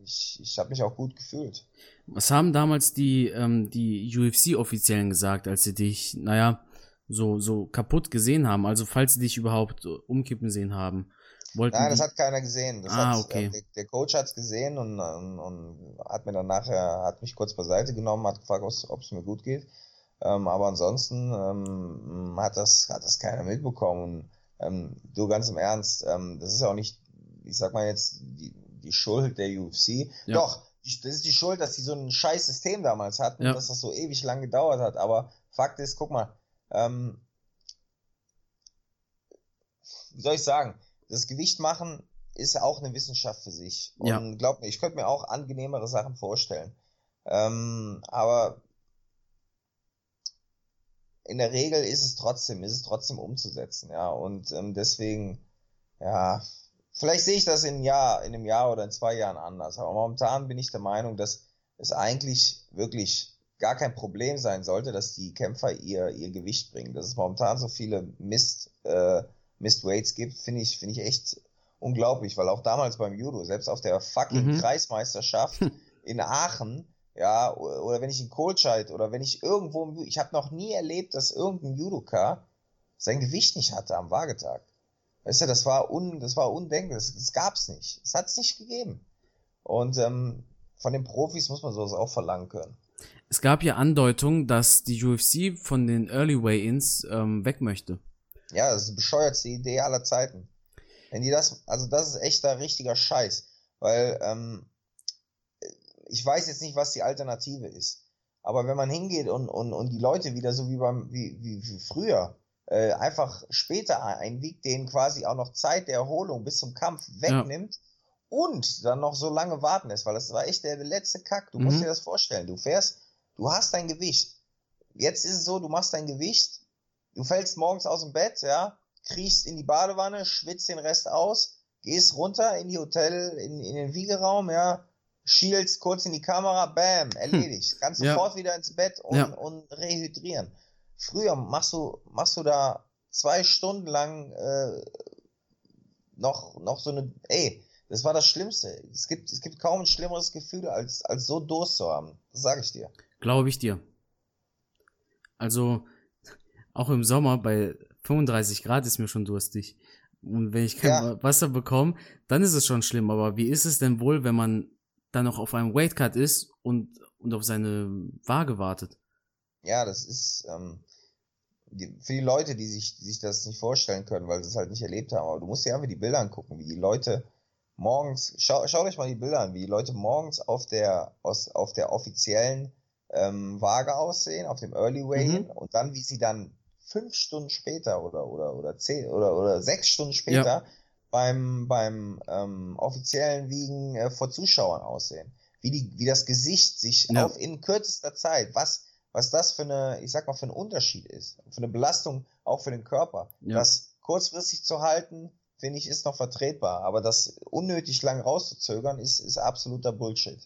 ich habe mich auch gut gefühlt. Was haben damals die UFC-Offiziellen gesagt, als sie dich, naja, so kaputt gesehen haben? Also falls sie dich überhaupt umkippen sehen haben, wollten Nein, das die... hat keiner gesehen. Okay. Der Coach hat's gesehen und hat mir dann nachher, hat mich kurz beiseite genommen, hat gefragt, ob es mir gut geht. Aber ansonsten hat das keiner mitbekommen. Du, ganz im Ernst, das ist ja auch nicht, ich sag mal jetzt, die Schuld der UFC. Ja. Doch, das ist die Schuld, dass die so ein scheiß System damals hatten, Ja. dass das so ewig lang gedauert hat. Aber Fakt ist, guck mal, wie soll ich sagen, das Gewicht machen ist auch eine Wissenschaft für sich. Und glaub mir, ich könnte mir auch angenehmere Sachen vorstellen. Aber in der Regel ist es trotzdem umzusetzen, ja. Und deswegen, ja, vielleicht sehe ich das in einem Jahr oder in 2 Jahren anders. Aber momentan bin ich der Meinung, dass es eigentlich wirklich gar kein Problem sein sollte, dass die Kämpfer ihr Gewicht bringen. Dass es momentan so viele Missed-Weights gibt, finde ich echt unglaublich, weil auch damals beim Judo, selbst auf der fucking Kreismeisterschaft in Aachen, ja, oder wenn ich in Kohlscheid oder wenn ich irgendwo, ich habe noch nie erlebt, dass irgendein Judoka sein Gewicht nicht hatte am Waagetag. Weißt du, das war undenkbar, das gab's nicht. Es hat's nicht gegeben. Und von den Profis muss man sowas auch verlangen können. Es gab ja Andeutungen, dass die UFC von den Early Weigh-Ins weg möchte. Ja, das ist die bescheuertste Idee aller Zeiten. Wenn die das ist echter, richtiger Scheiß. Weil, ich weiß jetzt nicht, was die Alternative ist. Aber wenn man hingeht und die Leute wieder so wie früher einfach später einwiegt, denen quasi auch noch Zeit der Erholung bis zum Kampf wegnimmt und dann noch so lange warten lässt, weil das war echt der letzte Kack. Du musst dir das vorstellen. Du hast dein Gewicht. Jetzt ist es so, du machst dein Gewicht, du fällst morgens aus dem Bett, ja, kriechst in die Badewanne, schwitzt den Rest aus, gehst runter in die in den Wiegeraum, ja, schielst kurz in die Kamera, bam, erledigt. Kannst sofort wieder ins Bett und rehydrieren. Früher machst du da 2 Stunden lang noch so eine, das war das Schlimmste. Es gibt kaum ein schlimmeres Gefühl, als so Durst zu haben. Das sage ich dir. Glaube ich dir. Also, auch im Sommer bei 35 Grad ist mir schon durstig. Und wenn ich kein Wasser bekomme, dann ist es schon schlimm. Aber wie ist es denn wohl, wenn man dann noch auf einem Weightcut ist und auf seine Waage wartet? Ja, das ist für die Leute, die sich das nicht vorstellen können, weil sie es halt nicht erlebt haben. Aber du musst dir einfach die Bilder angucken, wie die Leute morgens, schaut euch mal die Bilder an, wie die Leute morgens auf der offiziellen Waage aussehen, auf dem Early Weigh-In und dann, wie sie dann 5 Stunden später oder 10 oder 6 Stunden später beim offiziellen Wiegen vor Zuschauern aussehen. Wie das Gesicht sich in kürzester Zeit, was das für eine, ich sag mal, für ein Unterschied ist, für eine Belastung auch für den Körper. Das kurzfristig zu halten, finde ich, ist noch vertretbar, aber das unnötig lang rauszuzögern, ist absoluter Bullshit.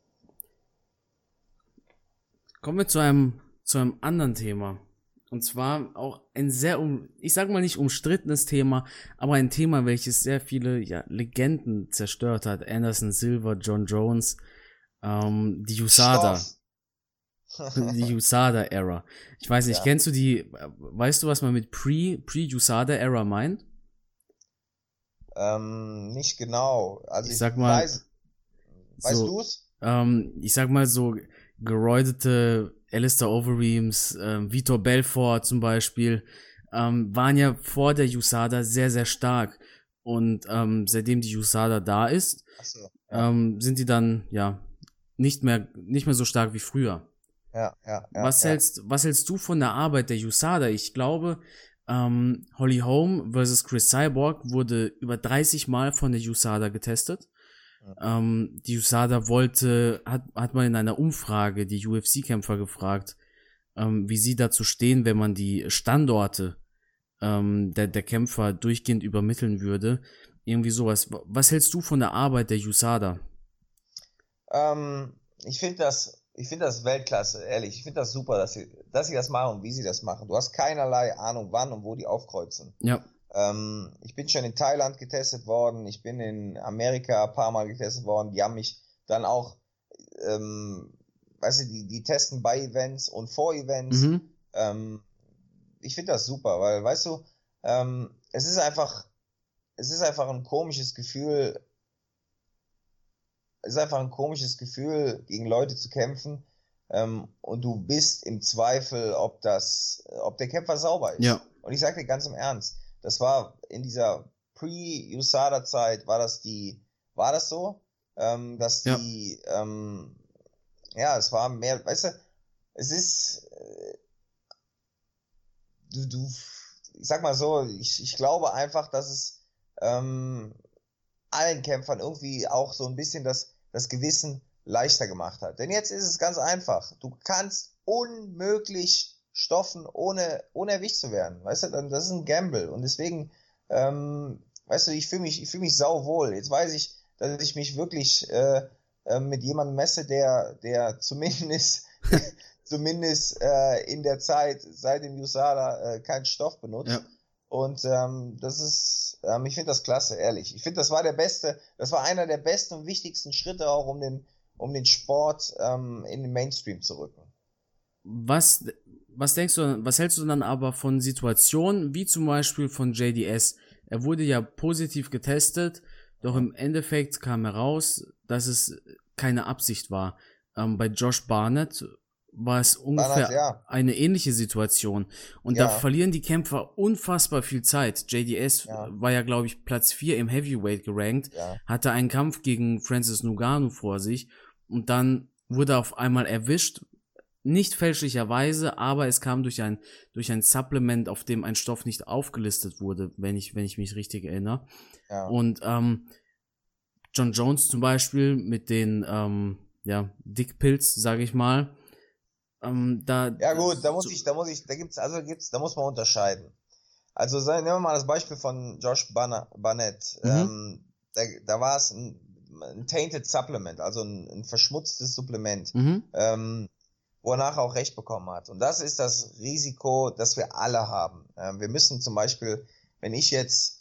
Kommen wir zu einem anderen Thema. Und zwar auch ein sehr, ich sag mal nicht umstrittenes Thema, aber ein Thema, welches sehr viele Legenden zerstört hat. Anderson Silva, John Jones, die USADA. Die USADA-Ära. Ich weiß nicht, kennst du weißt du, was man mit Pre-USADA-Ära meint? Nicht genau. Also ich sag mal, weißt du's? Ich sag mal so geroidete Alistair Overeems, Vitor Belfort zum Beispiel, waren ja vor der USADA sehr, sehr stark. Und seitdem die USADA da ist, sind die dann nicht mehr so stark wie früher. Was hältst du von der Arbeit der USADA? Ich glaube, Holly Holm versus Chris Cyborg wurde über 30 Mal von der USADA getestet. Die USADA hat mal in einer Umfrage die UFC-Kämpfer gefragt, wie sie dazu stehen, wenn man die Standorte der Kämpfer durchgehend übermitteln würde. Irgendwie sowas. Was hältst du von der Arbeit der USADA? Ich finde das Weltklasse, ehrlich. Ich finde das super, dass sie das machen und wie sie das machen. Du hast keinerlei Ahnung, wann und wo die aufkreuzen. Ja. Ich bin schon in Thailand getestet worden, ich bin in Amerika ein paar Mal getestet worden, die haben mich dann auch, weißt du, die testen bei Events und vor Events. Ich finde das super, weil, weißt du, es ist einfach ein komisches Gefühl, gegen Leute zu kämpfen, und du bist im Zweifel, ob der Kämpfer sauber ist. Ja. Und ich sage dir ganz im Ernst, das war in dieser Pre-USADA-Zeit, war das so, dass die, es war mehr, weißt du, es ist, ich sag mal so, ich glaube einfach, dass es allen Kämpfern irgendwie auch so ein bisschen das Gewissen leichter gemacht hat. Denn jetzt ist es ganz einfach. Du kannst unmöglich stoffen, ohne erwischt zu werden. Weißt du, das ist ein Gamble. Und deswegen, weißt du, ich fühle mich sauwohl. Jetzt weiß ich, dass ich mich wirklich mit jemandem messe, der zumindest in der Zeit seit dem USADA keinen Stoff benutzt. Ja. Und das ist, ich finde das klasse, ehrlich. Ich finde, das war einer der besten und wichtigsten Schritte auch, um den Sport in den Mainstream zu rücken. Was denkst du, was hältst du dann aber von Situationen, wie zum Beispiel von JDS? Er wurde ja positiv getestet, doch im Endeffekt kam heraus, dass es keine Absicht war. Bei Josh Barnett war es ungefähr eine ähnliche Situation. Und da verlieren die Kämpfer unfassbar viel Zeit. JDS war ja, glaube ich, Platz 4 im Heavyweight gerankt, hatte einen Kampf gegen Francis Ngannou vor sich und dann wurde er auf einmal erwischt. Nicht fälschlicherweise, aber es kam durch ein Supplement, auf dem ein Stoff nicht aufgelistet wurde, wenn ich mich richtig erinnere. Ja. Und John Jones zum Beispiel mit den Dick Pills, sage ich mal. Da muss man unterscheiden. Also nehmen wir mal das Beispiel von Josh Barnett. Da war es ein tainted Supplement, also ein verschmutztes Supplement, wo er nachher auch Recht bekommen hat. Und das ist das Risiko, das wir alle haben. Wir müssen zum Beispiel, wenn ich jetzt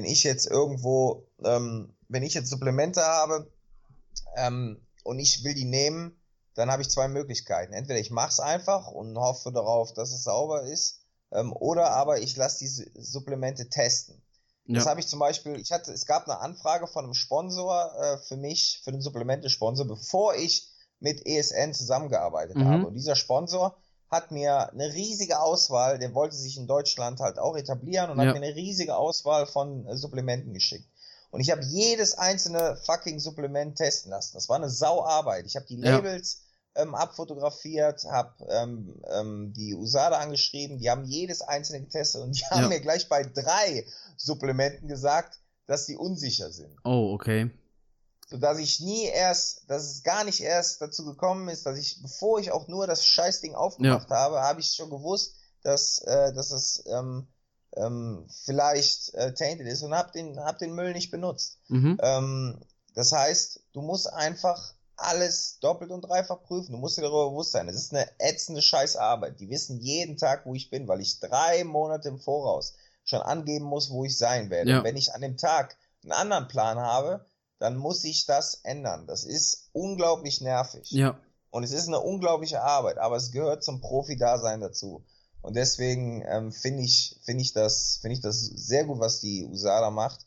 Supplemente habe und ich will die nehmen, dann habe ich zwei Möglichkeiten. Entweder ich mache es einfach und hoffe darauf, dass es sauber ist, oder aber ich lasse diese Supplemente testen. Ja. Das habe ich zum Beispiel, es gab eine Anfrage von einem Sponsor für mich, für den Supplemente-Sponsor, bevor ich mit ESN zusammengearbeitet habe. Und dieser Sponsor hat mir eine riesige Auswahl, der wollte sich in Deutschland halt auch etablieren und hat mir eine riesige Auswahl von Supplementen geschickt. Und ich habe jedes einzelne fucking Supplement testen lassen. Das war eine Sauarbeit. Ich habe die Labels abfotografiert, habe die USADA angeschrieben, die haben jedes einzelne getestet und die haben mir gleich bei 3 Supplementen gesagt, dass die unsicher sind. Oh, okay. Sodass es gar nicht erst dazu gekommen ist, dass ich, bevor ich auch nur das Scheißding aufgemacht habe, habe ich schon gewusst, dass es vielleicht tainted ist und hab den Müll nicht benutzt. Das heißt, du musst einfach alles doppelt und dreifach prüfen. Du musst dir darüber bewusst sein. Es ist eine ätzende Scheißarbeit. Die wissen jeden Tag, wo ich bin, weil ich 3 Monate im Voraus schon angeben muss, wo ich sein werde. Und wenn ich an dem Tag einen anderen Plan habe, dann muss ich das ändern. Das ist unglaublich nervig. Ja. Und es ist eine unglaubliche Arbeit, aber es gehört zum Profi-Dasein dazu. Und deswegen finde ich das sehr gut, was die USADA macht.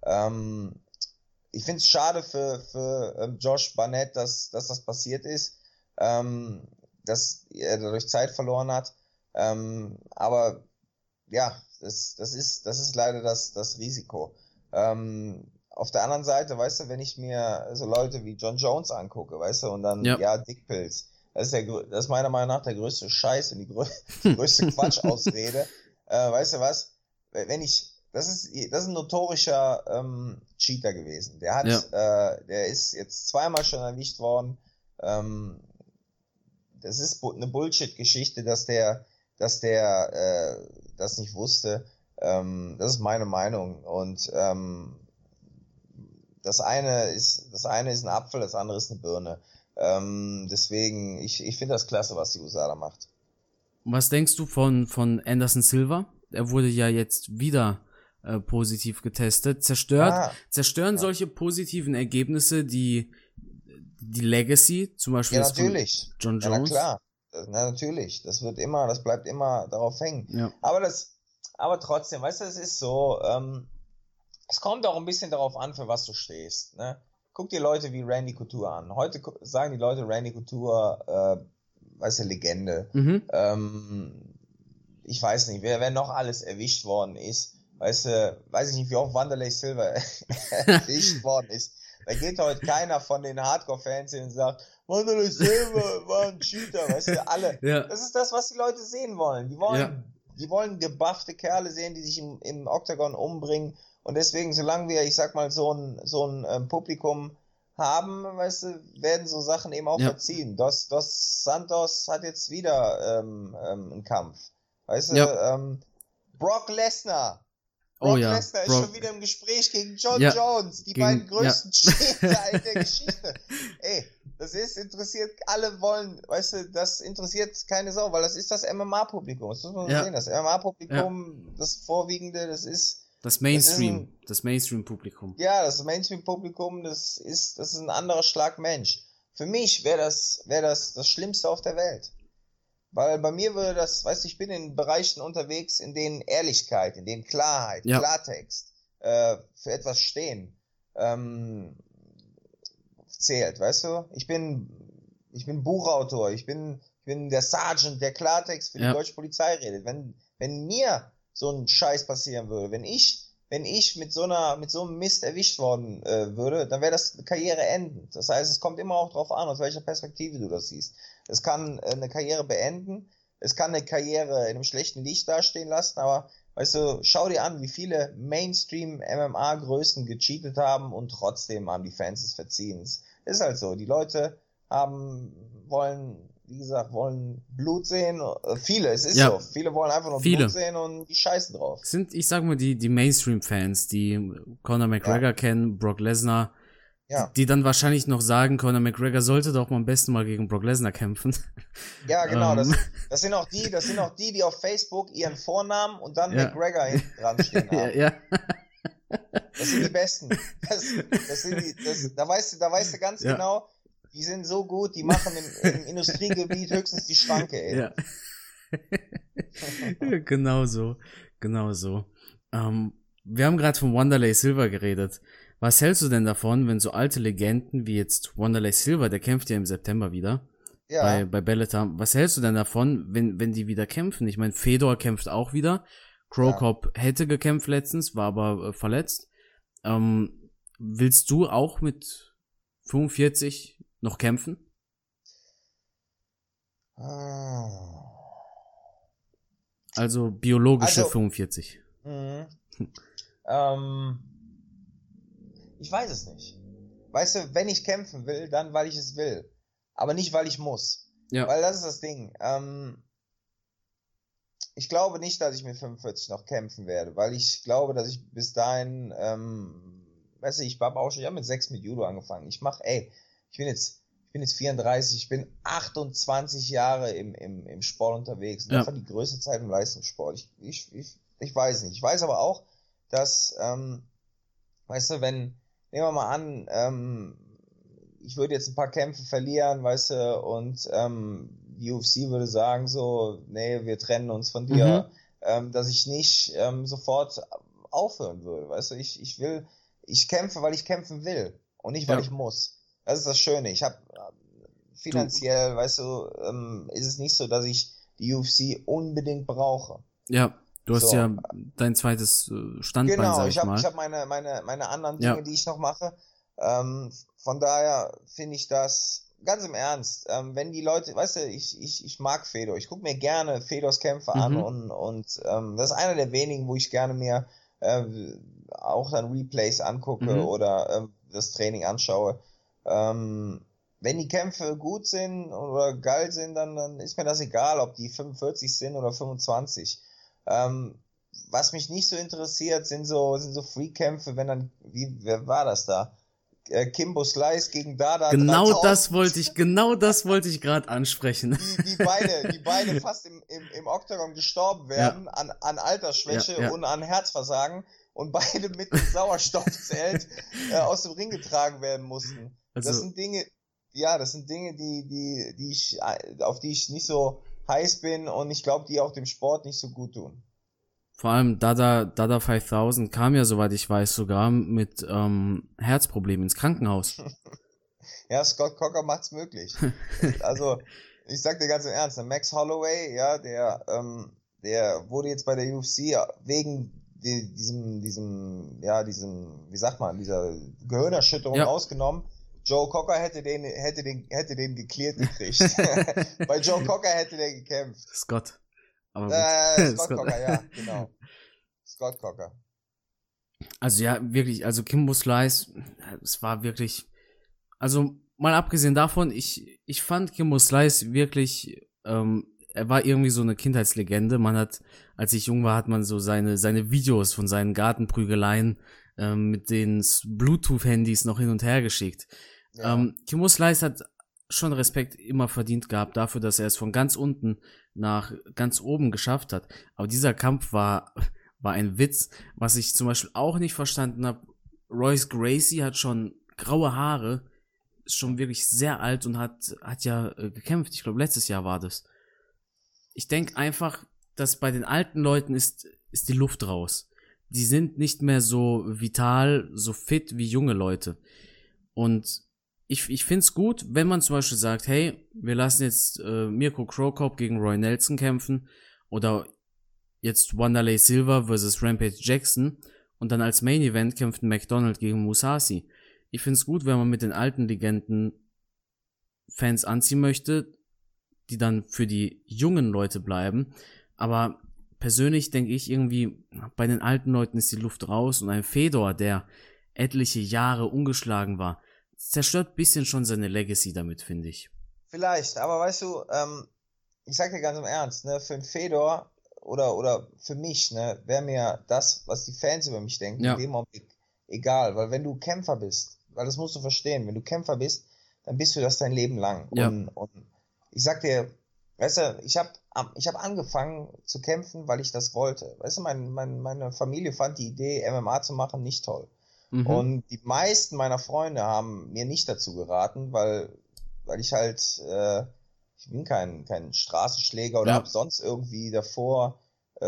Ich finde es schade für Josh Barnett, dass das passiert ist, dass er dadurch Zeit verloren hat. Aber ja, das ist leider das Risiko. Auf der anderen Seite, weißt du, wenn ich mir so Leute wie John Jones angucke, weißt du, und dann, Dickpilz, das ist meiner Meinung nach der größte Scheiß und die größte Quatschausrede. Weißt du was? Das ist ein notorischer Cheater gewesen. Der ist jetzt 2-mal schon erwischt worden. Das ist eine Bullshit-Geschichte, dass der das nicht wusste. Das ist meine Meinung. Und das eine ist ein Apfel, das andere ist eine Birne. Deswegen, ich finde das klasse, was die USADA macht. Was denkst du von Anderson Silva? Er wurde ja jetzt wieder positiv getestet. Zerstören solche positiven Ergebnisse die Legacy, zum Beispiel Ja, jetzt von natürlich. John Ja, na Jones. klar. Na, natürlich. Das bleibt immer darauf hängen. Ja. Aber trotzdem, weißt du, es ist so, es kommt auch ein bisschen darauf an, für was du stehst, ne? Guck dir Leute wie Randy Couture an. Heute sagen die Leute Randy Couture, weißt du, Legende. Ich weiß nicht, wer noch alles erwischt worden ist. Weiß ich nicht, wie oft Wanderlei Silva erwischt worden ist. Da geht heute keiner von den Hardcore-Fans hin und sagt, Wanderlei Silva war ein Cheater, weißt du, alle. Ja. Das ist das, was die Leute sehen wollen. Die wollen gebuffte Kerle sehen, die sich im Oktagon umbringen. Und deswegen, solange wir, ich sag mal, so ein Publikum haben, weißt du, werden so Sachen eben auch verziehen. Dos Santos hat jetzt wieder einen Kampf. Weißt du, Brock Lesnar. Lesnar ist schon wieder im Gespräch gegen John Jones, beiden größten Cheater in der Geschichte. Ey, interessiert, alle wollen, weißt du, das interessiert keine Sau, weil das ist das MMA-Publikum. Das muss man sehen. Das MMA-Publikum, das Vorwiegende, das ist das Mainstream-Publikum. Ja, das Mainstream-Publikum, das ist ein anderer Schlag Mensch. Für mich wäre das Schlimmste auf der Welt. Weil bei mir würde das, weißt du, ich bin in Bereichen unterwegs, in denen Ehrlichkeit, in denen Klarheit, Klartext, für etwas stehen, zählt, weißt du? Ich bin Buchautor, ich bin der Sergeant, der Klartext für die deutsche Polizei redet. Wenn mir so ein Scheiß passieren würde, wenn ich mit so einem Mist erwischt worden würde, dann wäre das Karriere enden. Das heißt, es kommt immer auch drauf an, aus welcher Perspektive du das siehst. Es kann eine Karriere beenden, es kann eine Karriere in einem schlechten Licht dastehen lassen, aber weißt du, schau dir an, wie viele Mainstream-MMA-Größen gecheatet haben und trotzdem haben die Fans es verziehen. Es ist halt so, die Leute wollen Blut sehen, viele wollen einfach nur Blut sehen und die scheißen drauf. Sind, ich sag mal, die Mainstream-Fans, die Conor McGregor kennen, Brock Lesnar, die dann wahrscheinlich noch sagen, Conor McGregor sollte doch mal am besten mal gegen Brock Lesnar kämpfen. Ja, genau, das sind auch die auf Facebook ihren Vornamen und dann McGregor hinten dran stehen haben. Ja. Das sind die Besten. Da weißt du ganz genau, die sind so gut, die machen im Industriegebiet höchstens die Schranke, ey. Ja. Genau so. Wir haben gerade von Wanderlei Silva geredet. Was hältst du denn davon, wenn so alte Legenden wie jetzt Wanderlei Silva, der kämpft ja im September wieder bei Bellator. Was hältst du denn davon, wenn die wieder kämpfen? Ich meine, Fedor kämpft auch wieder. Krokop hätte gekämpft letztens, war aber verletzt. Willst du auch mit 45 noch kämpfen? Also biologische 45. Ich weiß es nicht. Weißt du, wenn ich kämpfen will, dann weil ich es will. Aber nicht, weil ich muss. Ja. Weil das ist das Ding. Ich glaube nicht, dass ich mit 45 noch kämpfen werde, weil ich glaube, dass ich bis dahin, weißt du, ich habe mit 6 mit Judo angefangen. Ich bin jetzt 34, ich bin 28 Jahre im Sport unterwegs. Und das war die größte Zeit im Leistungssport. Ich weiß nicht. Ich weiß aber auch, dass, weißt du, nehmen wir mal an, ich würde jetzt ein paar Kämpfe verlieren, weißt du, und die UFC würde sagen so, nee, wir trennen uns von dir, dass ich nicht sofort aufhören würde, weißt du, ich kämpfe, weil ich kämpfen will und nicht, weil ich muss. Das ist das Schöne. Ich habe finanziell, weißt du, ist es nicht so, dass ich die UFC unbedingt brauche. Ja. Du hast ja dein zweites Standbein, sag ich mal. Ich habe meine anderen Dinge, die ich noch mache. Von daher finde ich das, ganz im Ernst, wenn die Leute, weißt du, ich mag Fedor. Ich gucke mir gerne Fedors Kämpfe an und das ist einer der wenigen, wo ich gerne mir auch dann Replays angucke oder das Training anschaue. Wenn die Kämpfe gut sind oder geil sind, dann ist mir das egal, ob die 45 sind oder 25. Was mich nicht so interessiert, sind so Free-Kämpfe, wer war das da? Kimbo Slice gegen Dada. Genau das wollte ich gerade ansprechen. Die beide fast im Oktagon gestorben werden, an Altersschwäche und an Herzversagen und beide mit einem Sauerstoffzelt aus dem Ring getragen werden mussten. Also, das sind Dinge, ja, das sind Dinge, auf die ich nicht so heiß bin und ich glaube, die auch dem Sport nicht so gut tun. Vor allem Dada 5000 kam ja, soweit ich weiß, sogar mit Herzproblemen ins Krankenhaus. Ja, Scott Coker macht's möglich. Also, ich sag dir ganz im Ernst, Max Holloway, ja, der wurde jetzt bei der UFC wegen diesem, wie sagt man, dieser Gehirnerschütterung ausgenommen. Joe Cocker hätte den geklärt gekriegt. Bei Joe Cocker hätte der gekämpft. Scott. Aber Scott Coker, ja, genau. Scott Coker. Also ja, wirklich, also Kimbo Slice, es war wirklich, also mal abgesehen davon, ich fand Kimbo Slice wirklich, er war irgendwie so eine Kindheitslegende. Als ich jung war, hat man so seine Videos von seinen Gartenprügeleien mit den Bluetooth-Handys noch hin und her geschickt. Ja. Kimbo Slice hat schon Respekt immer verdient gehabt dafür, dass er es von ganz unten nach ganz oben geschafft hat. Aber dieser Kampf war ein Witz. Was ich zum Beispiel auch nicht verstanden habe, Royce Gracie hat schon graue Haare, ist schon wirklich sehr alt und hat ja gekämpft. Ich glaube, letztes Jahr war das. Ich denke einfach, dass bei den alten Leuten ist die Luft raus. Die sind nicht mehr so vital, so fit wie junge Leute. Und ich find's gut, wenn man zum Beispiel sagt, hey, wir lassen jetzt Mirko Cro Cop gegen Roy Nelson kämpfen oder jetzt Wanderlei Silva versus Rampage Jackson und dann als Main Event kämpft McDonald gegen Musashi. Ich find's gut, wenn man mit den alten Legenden Fans anziehen möchte, die dann für die jungen Leute bleiben. Aber persönlich denke ich irgendwie, bei den alten Leuten ist die Luft raus und ein Fedor, der etliche Jahre ungeschlagen war, zerstört ein bisschen schon seine Legacy damit, finde ich. Vielleicht, aber weißt du, ich sag dir ganz im Ernst, ne, für einen Fedor oder für mich, ne, wäre mir das, was die Fans über mich denken, in dem Augenblick egal, weil wenn du Kämpfer bist, weil das musst du verstehen, wenn du Kämpfer bist, dann bist du das dein Leben lang. Ja. Und ich sag dir, weißt du, ich hab angefangen zu kämpfen, weil ich das wollte. Weißt du, meine Familie fand die Idee, MMA zu machen, nicht toll. Mhm. Und die meisten meiner Freunde haben mir nicht dazu geraten, weil ich halt, ich bin kein Straßenschläger oder hab sonst irgendwie davor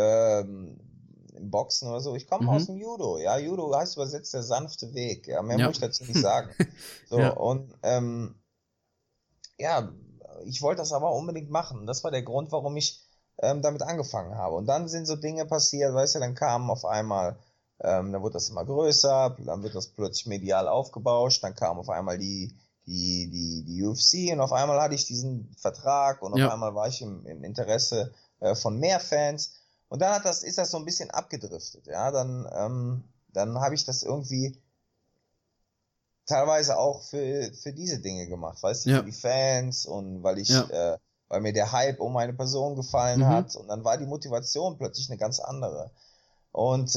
im Boxen oder so. Ich komme aus dem Judo. Ja, Judo heißt übersetzt der sanfte Weg. Ja, mehr muss ich dazu nicht sagen. So, und ich wollte das aber unbedingt machen. Das war der Grund, warum ich damit angefangen habe. Und dann sind so Dinge passiert, weißt du, dann kamen auf einmal, dann wird das immer größer, dann wird das plötzlich medial aufgebauscht, dann kam auf einmal die UFC und auf einmal hatte ich diesen Vertrag und auf einmal war ich im Interesse von mehr Fans. Und dann ist das so ein bisschen abgedriftet, ja, dann habe ich das irgendwie teilweise auch für diese Dinge gemacht, weißt du, für die Fans und weil mir der Hype um meine Person gefallen hat und dann war die Motivation plötzlich eine ganz andere. Und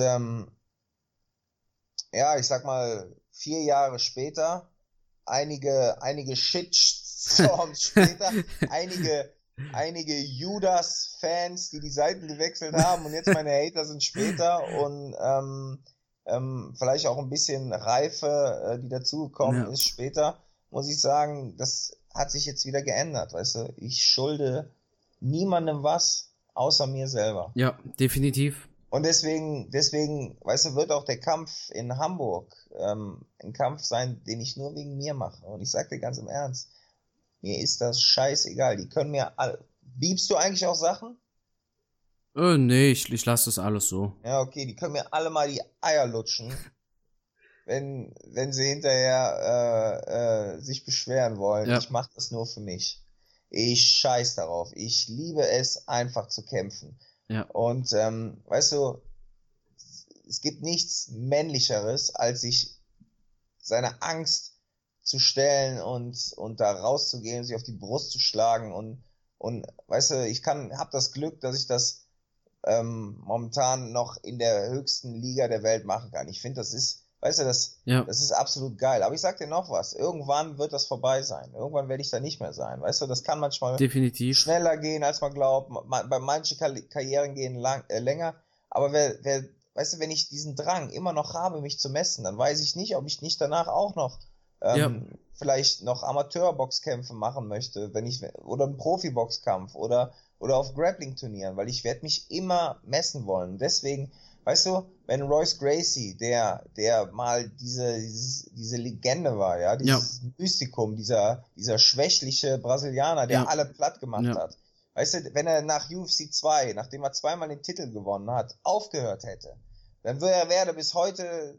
ich sag mal, 4 Jahre später, einige Shitstorms später, einige Judas-Fans, die Seiten gewechselt haben und jetzt meine Hater sind später und vielleicht auch ein bisschen Reife, die dazugekommen ist später, muss ich sagen, das hat sich jetzt wieder geändert, weißt du. Ich schulde niemandem was, außer mir selber. Ja, definitiv. Und deswegen, weißt du, wird auch der Kampf in Hamburg ein Kampf sein, den ich nur wegen mir mache. Und ich sag dir ganz im Ernst, mir ist das scheißegal. Die können mir alle... Biebst du eigentlich auch Sachen? Nee, ich lasse das alles so. Ja, okay, die können mir alle mal die Eier lutschen, wenn sie hinterher sich beschweren wollen. Ja. Ich mache das nur für mich. Ich scheiß darauf. Ich liebe es, einfach zu kämpfen. Ja. Und weißt du, es gibt nichts Männlicheres, als sich seiner Angst zu stellen und da rauszugehen, sich auf die Brust zu schlagen und weißt du, hab das Glück, dass ich das momentan noch in der höchsten Liga der Welt machen kann. Ich finde, das ist, weißt du, das ist absolut geil. Aber ich sag dir noch was, irgendwann wird das vorbei sein. Irgendwann werde ich da nicht mehr sein. Weißt du, das kann manchmal definitiv schneller gehen, als man glaubt. Bei manchen Karrieren gehen länger. Aber weißt du, wenn ich diesen Drang immer noch habe, mich zu messen, dann weiß ich nicht, ob ich nicht danach auch noch Ja. Vielleicht noch Amateurboxkämpfe machen möchte, oder einen Profiboxkampf oder auf Grappling-Turnieren, weil ich werde mich immer messen wollen. Deswegen, weißt du, wenn Royce Gracie, der mal diese Legende war, ja, Ja. dieses Mystikum, dieser schwächliche Brasilianer, der Ja. alle platt gemacht Ja. hat. Weißt du, wenn er nach UFC 2, nachdem er zweimal den Titel gewonnen hat, aufgehört hätte, dann wäre bis heute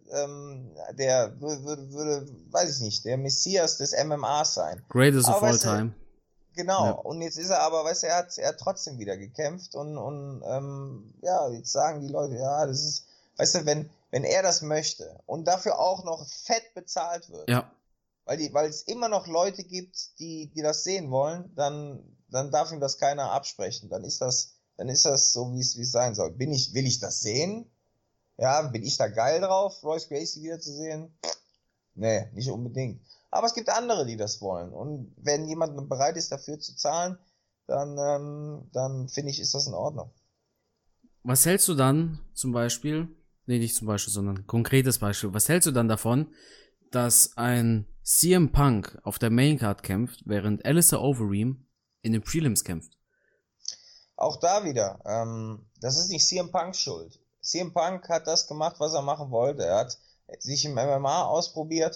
würde, weiß ich nicht, der Messias des MMAs sein. Greatest of Aber all weißt du, time. genau, Ja. und jetzt ist er aber, weißt du, er hat trotzdem wieder gekämpft und ja, jetzt sagen die Leute, ja, das ist, weißt du, wenn er das möchte und dafür auch noch fett bezahlt wird, Ja. weil es immer noch Leute gibt, die das sehen wollen, dann darf ihm das keiner absprechen. Dann ist das so, wie es sein soll. Will ich das sehen? Ja, bin ich da geil drauf, Royce Gracie wiederzusehen? Nee, nicht unbedingt. Aber es gibt andere, die das wollen. Und wenn jemand bereit ist, dafür zu zahlen, dann finde ich, ist das in Ordnung. Was hältst du dann zum Beispiel, nicht zum Beispiel, sondern ein konkretes Beispiel, was hältst du dann davon, dass ein CM Punk auf der Maincard kämpft, während Alistair Overeem in den Prelims kämpft? Auch da wieder, das ist nicht CM Punks Schuld. CM Punk hat das gemacht, was er machen wollte. Er hat sich im MMA ausprobiert.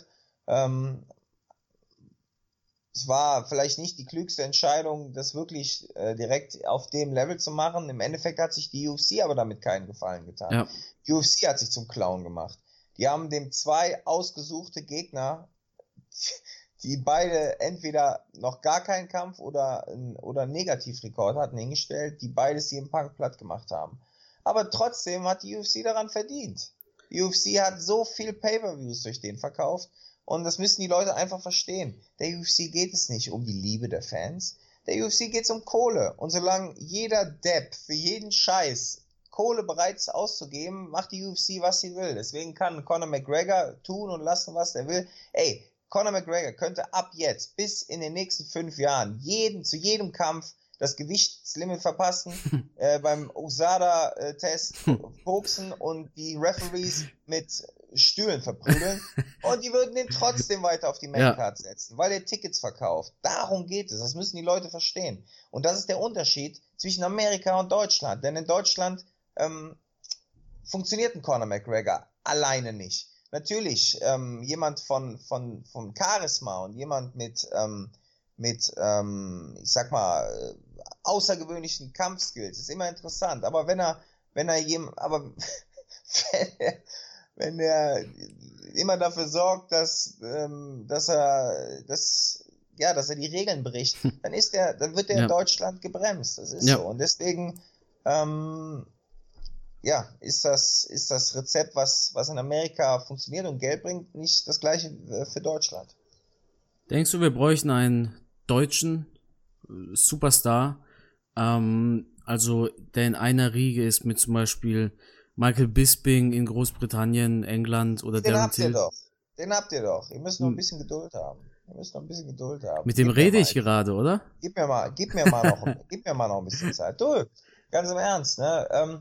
Es war vielleicht nicht die klügste Entscheidung, das wirklich direkt auf dem Level zu machen. Im Endeffekt hat sich die UFC aber damit keinen Gefallen getan. Ja. Die UFC hat sich zum Clown gemacht. Die haben dem 2 ausgesuchte Gegner, die beide entweder noch gar keinen Kampf oder einen Negativrekord hatten, hingestellt, die beide CM Punk platt gemacht haben. Aber trotzdem hat die UFC daran verdient. Die UFC hat so viel Pay-Per-Views durch den verkauft und das müssen die Leute einfach verstehen. Der UFC geht es nicht um die Liebe der Fans, der UFC geht es um Kohle. Und solange jeder Depp für jeden Scheiß Kohle bereit ist auszugeben, macht die UFC, was sie will. Deswegen kann Conor McGregor tun und lassen, was er will. Ey, Conor McGregor könnte ab jetzt bis in den nächsten 5 Jahren zu jedem Kampf das Gewichtslimit verpassen, beim USADA-Test koksen und die Referees mit Stühlen verprügeln und die würden den trotzdem weiter auf die Maincard setzen, weil er Tickets verkauft. Darum geht es, das müssen die Leute verstehen. Und das ist der Unterschied zwischen Amerika und Deutschland, denn in Deutschland funktioniert ein Conor McGregor alleine nicht. Natürlich, jemand von Charisma und jemand mit ich sag mal, außergewöhnlichen Kampfskills ist immer interessant. Aber wenn er immer dafür sorgt, dass er die Regeln bricht, dann wird er in Deutschland gebremst. Das ist so. Und deswegen, ist das Rezept, was in Amerika funktioniert und Geld bringt, nicht das gleiche für Deutschland. Denkst du, wir bräuchten einen deutschen Superstar, also der in einer Riege ist mit zum Beispiel Michael Bisping in Großbritannien, England oder Darren Till? Den habt ihr doch. Ihr müsst noch ein bisschen Geduld haben. Mit dem rede ich gerade, oder? Gib mir mal noch ein bisschen Zeit. Du, ganz im Ernst, ne?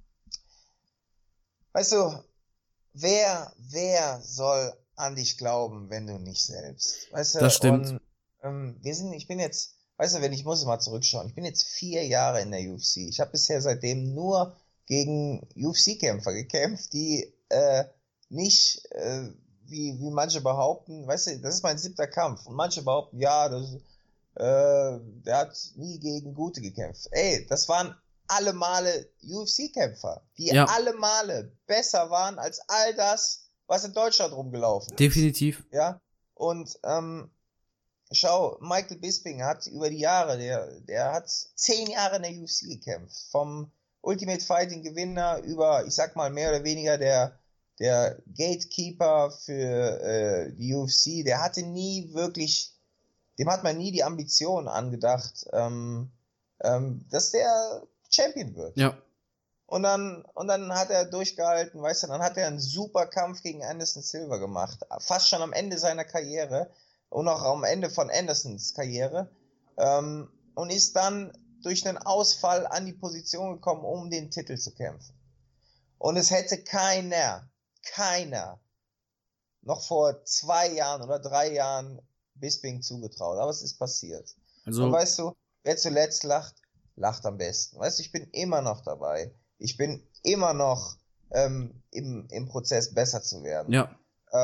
Weißt du, wer soll an dich glauben, wenn du nicht selbst? Weißt du, das stimmt. Und ich bin jetzt, weißt du, ich muss mal zurückschauen, ich bin jetzt 4 Jahre in der UFC. Ich habe bisher seitdem nur gegen UFC-Kämpfer gekämpft, die nicht, wie manche behaupten, weißt du, das ist mein 7. Kampf. Und manche behaupten, ja, der hat nie gegen Gute gekämpft. Ey, das waren alle Male UFC-Kämpfer, die alle Male besser waren als all das, was in Deutschland rumgelaufen ist. Definitiv. Ja, und schau, Michael Bisping hat über die Jahre, der hat 10 Jahre in der UFC gekämpft. Vom Ultimate Fighting Gewinner über, ich sag mal, mehr oder weniger der Gatekeeper für die UFC. Der hatte nie wirklich, dem hat man nie die Ambition angedacht, dass der Champion wird. Ja. Und dann hat er durchgehalten, weißt du, dann hat er einen super Kampf gegen Anderson Silva gemacht. Fast schon am Ende seiner Karriere und auch am Ende von Andersons Karriere. Und ist dann durch einen Ausfall an die Position gekommen, um den Titel zu kämpfen. Und es hätte keiner noch vor 2 Jahren oder 3 Jahren Bisping zugetraut, aber es ist passiert. Also, Und weißt du, wer zuletzt lacht, lacht am besten. Weißt du, ich bin immer noch dabei. Ich bin immer noch im Prozess besser zu werden. ja,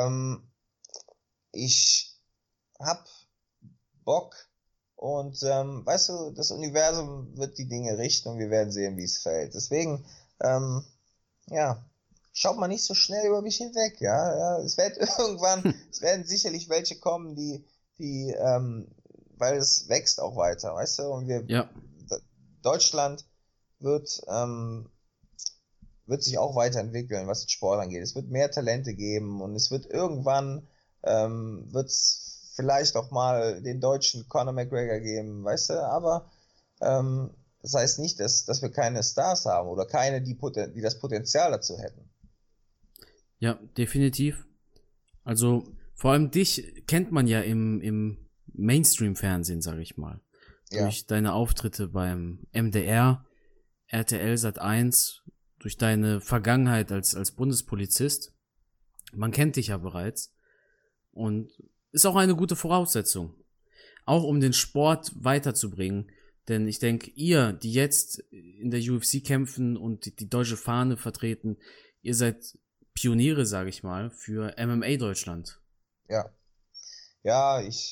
Ich hab Bock und weißt du, das Universum wird die Dinge richten und wir werden sehen, wie es fällt. Deswegen, ja, schaut mal nicht so schnell über mich hinweg, ja. Es wird irgendwann, es werden sicherlich welche kommen, die, weil es wächst auch weiter, weißt du, und ja, Deutschland wird, wird sich auch weiterentwickeln, was den Sport angeht. Es wird mehr Talente geben und es wird irgendwann, wird es vielleicht auch mal den deutschen Conor McGregor geben, weißt du, aber das heißt nicht, dass wir keine Stars haben oder keine, die das Potenzial dazu hätten. ja, definitiv. Also, vor allem dich kennt man ja im Mainstream-Fernsehen, sage ich mal. Ja. Durch deine Auftritte beim MDR, RTL Sat.1, durch deine Vergangenheit als Bundespolizist. Man kennt dich ja bereits. Und ist auch eine gute Voraussetzung. Auch um den Sport weiterzubringen. Denn ich denke, ihr, die jetzt in der UFC kämpfen und die deutsche Fahne vertreten, ihr seid Pioniere, sage ich mal, für MMA Deutschland. Ja. Ja, ich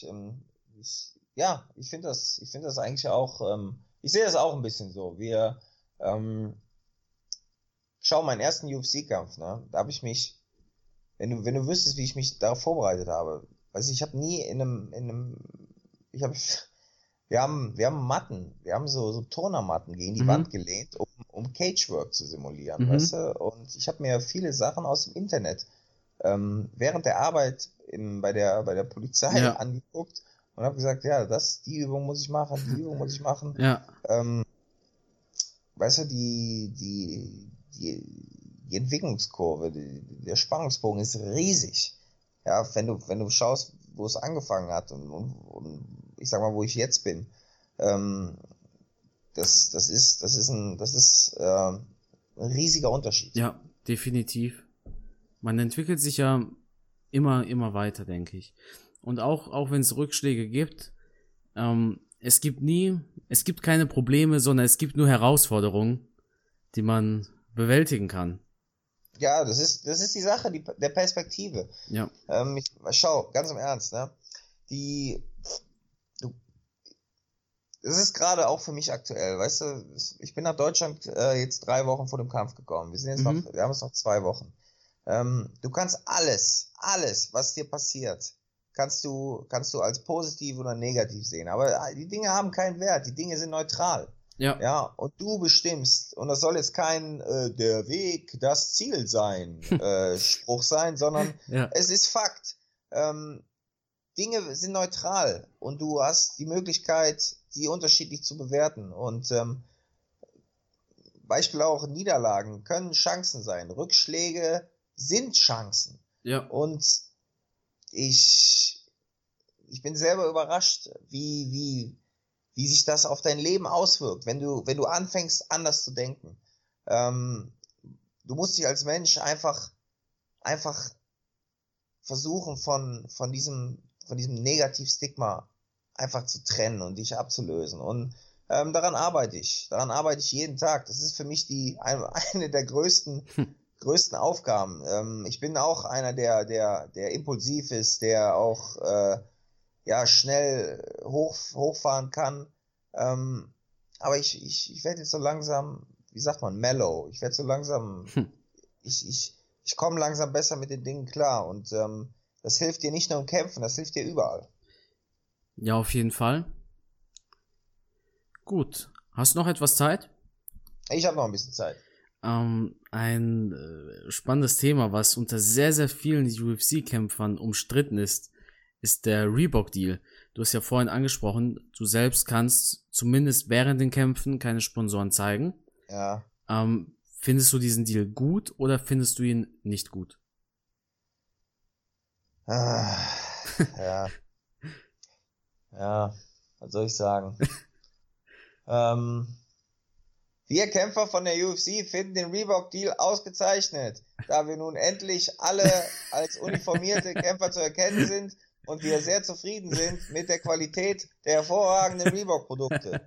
finde das eigentlich auch, ich sehe das auch ein bisschen so. Schau, meinen ersten UFC-Kampf, ne, da habe ich mich, wenn du wüsstest, wie ich mich darauf vorbereitet habe, also ich habe nie wir haben Matten, wir haben so Turnermatten gegen die Wand gelehnt, um Cagework zu simulieren, weißt du, und ich habe mir viele Sachen aus dem Internet während der Arbeit bei der Polizei angeguckt und habe gesagt, ja, die Übung muss ich machen, die Übung muss ich machen. Ja. Weißt du, die Entwicklungskurve, der Spannungsbogen ist riesig. Ja, wenn du schaust, wo es angefangen hat und ich sag mal, wo ich jetzt bin, das ist ein riesiger Unterschied. Ja, definitiv. Man entwickelt sich ja immer weiter, denke ich. Und auch wenn es Rückschläge gibt, es gibt keine Probleme, sondern es gibt nur Herausforderungen, die man bewältigen kann. Ja, das ist die Sache, der Perspektive. Ja. Schau, ganz im Ernst, ne? Das ist gerade auch für mich aktuell, weißt du, ich bin nach Deutschland jetzt 3 Wochen vor dem Kampf gekommen. Wir haben jetzt noch 2 Wochen. Du kannst alles, was dir passiert, kannst du als positiv oder negativ sehen. Aber die Dinge haben keinen Wert, die Dinge sind neutral. Ja. Ja, und du bestimmst, und das soll jetzt kein der Weg, das Ziel sein, Spruch sein, sondern es ist Fakt. Dinge sind neutral und du hast die Möglichkeit, die unterschiedlich zu bewerten. Und Beispiel auch Niederlagen können Chancen sein. Rückschläge sind Chancen. Ja. Und ich bin selber überrascht, wie sich das auf dein Leben auswirkt, wenn du anfängst, anders zu denken. Du musst dich als Mensch einfach versuchen, von diesem Negativstigma einfach zu trennen und dich abzulösen. Und daran arbeite ich jeden Tag. Das ist für mich eine der größten Aufgaben. Ich bin auch einer, der impulsiv ist, der auch schnell hochfahren kann. Aber ich werde jetzt so langsam, wie sagt man, mellow. Ich werde so langsam, ich komme langsam besser mit den Dingen klar. Und das hilft dir nicht nur im Kämpfen, das hilft dir überall. Ja, auf jeden Fall. Gut. Hast du noch etwas Zeit? Ich habe noch ein bisschen Zeit. Ein spannendes Thema, was unter sehr, sehr vielen UFC-Kämpfern umstritten ist der Reebok-Deal. Du hast ja vorhin angesprochen, du selbst kannst zumindest während den Kämpfen keine Sponsoren zeigen. Ja. Findest du diesen Deal gut oder findest du ihn nicht gut? Ja. Ja, was soll ich sagen? Wir Kämpfer von der UFC finden den Reebok-Deal ausgezeichnet, da wir nun endlich alle als uniformierte Kämpfer zu erkennen sind und wir sehr zufrieden sind mit der Qualität der hervorragenden Reebok-Produkte.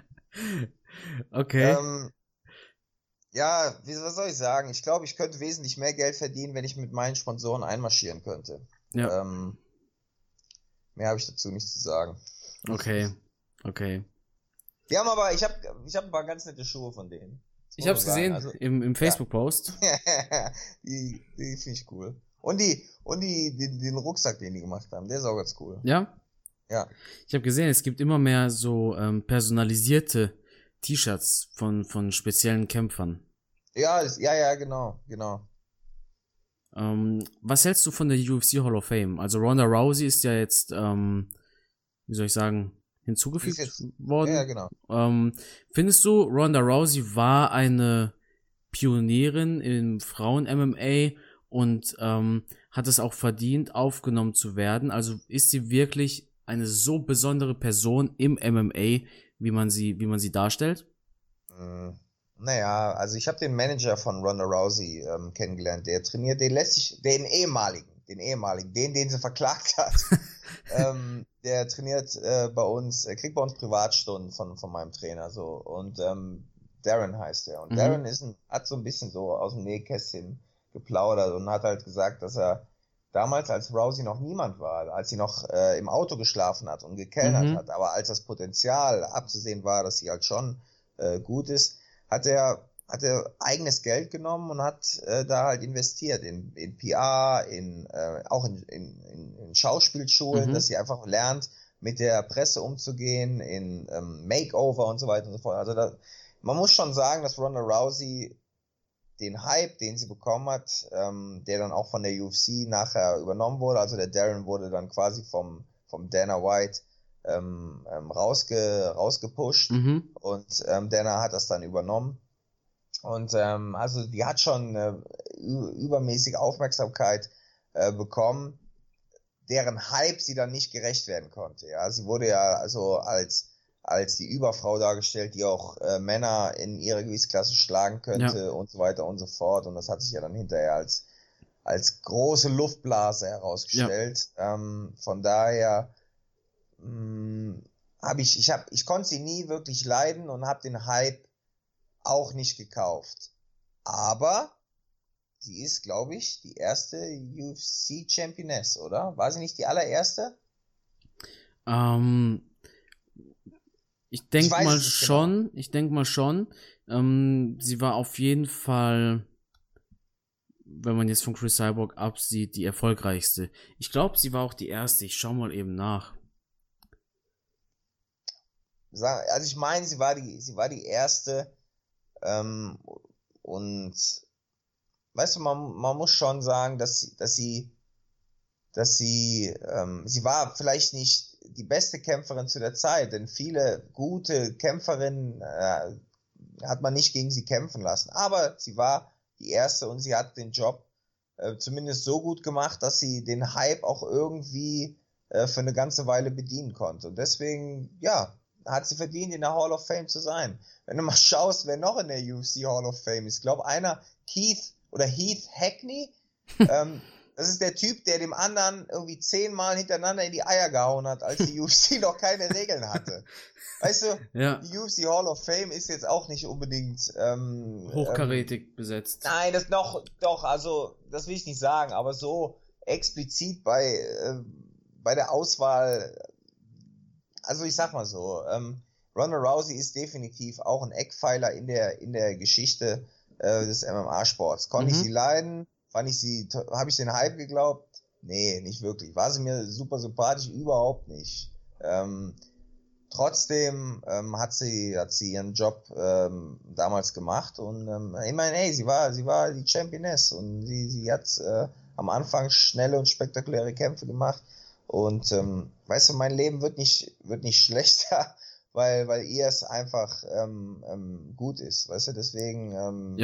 Okay. Ja, was soll ich sagen? Ich glaube, ich könnte wesentlich mehr Geld verdienen, wenn ich mit meinen Sponsoren einmarschieren könnte. Ja. Mehr habe ich dazu nicht zu sagen. Okay. Die haben aber, ich hab ein paar ganz nette Schuhe von denen. Ich hab's gesehen, also, im Facebook-Post. die finde ich cool. Und den Rucksack, den die gemacht haben, der ist auch ganz cool. Ja? Ja. Ich habe gesehen, es gibt immer mehr so personalisierte T-Shirts von speziellen Kämpfern. Ja, genau. Was hältst du von der UFC Hall of Fame? Also Ronda Rousey ist ja jetzt, wie soll ich sagen, hinzugefügt worden. Ja, genau. Findest du, Ronda Rousey war eine Pionierin im Frauen-MMA und hat es auch verdient, aufgenommen zu werden? Also ist sie wirklich eine so besondere Person im MMA, wie man sie darstellt? Naja, also ich habe den Manager von Ronda Rousey kennengelernt, der trainiert, den ehemaligen, den sie verklagt hat. Der trainiert bei uns, er kriegt bei uns Privatstunden von meinem Trainer, so, und Darren heißt er. Und Darren hat so ein bisschen so aus dem Nähkästchen geplaudert und hat halt gesagt, dass er damals, als Rousey noch niemand war, als sie noch im Auto geschlafen hat und gekellnert hat, aber als das Potenzial abzusehen war, dass sie halt schon gut ist, hat er eigenes Geld genommen und hat da halt investiert in PR, auch in Schauspielschulen, dass sie einfach lernt, mit der Presse umzugehen, in Makeover und so weiter und so fort. Also man muss schon sagen, dass Ronda Rousey den Hype, den sie bekommen hat, der dann auch von der UFC nachher übernommen wurde, also der Darren wurde dann quasi vom Dana White rausgepusht und Dana hat das dann übernommen. Und also die hat schon übermäßige Aufmerksamkeit bekommen, deren Hype sie dann nicht gerecht werden konnte. Ja, sie wurde ja also als die Überfrau dargestellt, die auch Männer in ihrer Gewichtsklasse schlagen könnte und so weiter und so fort. Und das hat sich ja dann hinterher als große Luftblase herausgestellt. Ja. Von daher ich konnte sie nie wirklich leiden und habe den Hype auch nicht gekauft. Aber sie ist, glaube ich, die erste UFC-Championess, oder? War sie nicht die allererste? Ich denke mal schon. Ich denke mal schon. Sie war auf jeden Fall, wenn man jetzt von Chris Cyborg absieht, die erfolgreichste. Ich glaube, sie war auch die erste. Ich schau mal eben nach. Also ich meine, sie war die erste. Und weißt du, man muss schon sagen, dass sie war vielleicht nicht die beste Kämpferin zu der Zeit, denn viele gute Kämpferinnen hat man nicht gegen sie kämpfen lassen. Aber sie war die erste und sie hat den Job zumindest so gut gemacht, dass sie den Hype auch irgendwie für eine ganze Weile bedienen konnte. Und deswegen, ja, hat sie verdient, in der Hall of Fame zu sein. Wenn du mal schaust, wer noch in der UFC Hall of Fame ist, ich glaube einer, Heath Hackney, das ist der Typ, der dem anderen irgendwie 10-mal hintereinander in die Eier gehauen hat, als die UFC noch keine Regeln hatte. Weißt du, Die UFC Hall of Fame ist jetzt auch nicht unbedingt hochkarätig besetzt. Nein, also das will ich nicht sagen, aber so explizit bei der Auswahl, also ich sag mal so, Ronda Rousey ist definitiv auch ein Eckpfeiler in der Geschichte des MMA-Sports. Konnte ich sie leiden? Habe ich den Hype geglaubt? Nee, nicht wirklich. War sie mir super sympathisch? Überhaupt nicht. Trotzdem hat sie ihren Job damals gemacht und ich meine, hey, sie war die Championess und sie hat am Anfang schnelle und spektakuläre Kämpfe gemacht und weißt du, mein Leben wird nicht schlechter, weil ihr es einfach gut ist, weißt du, deswegen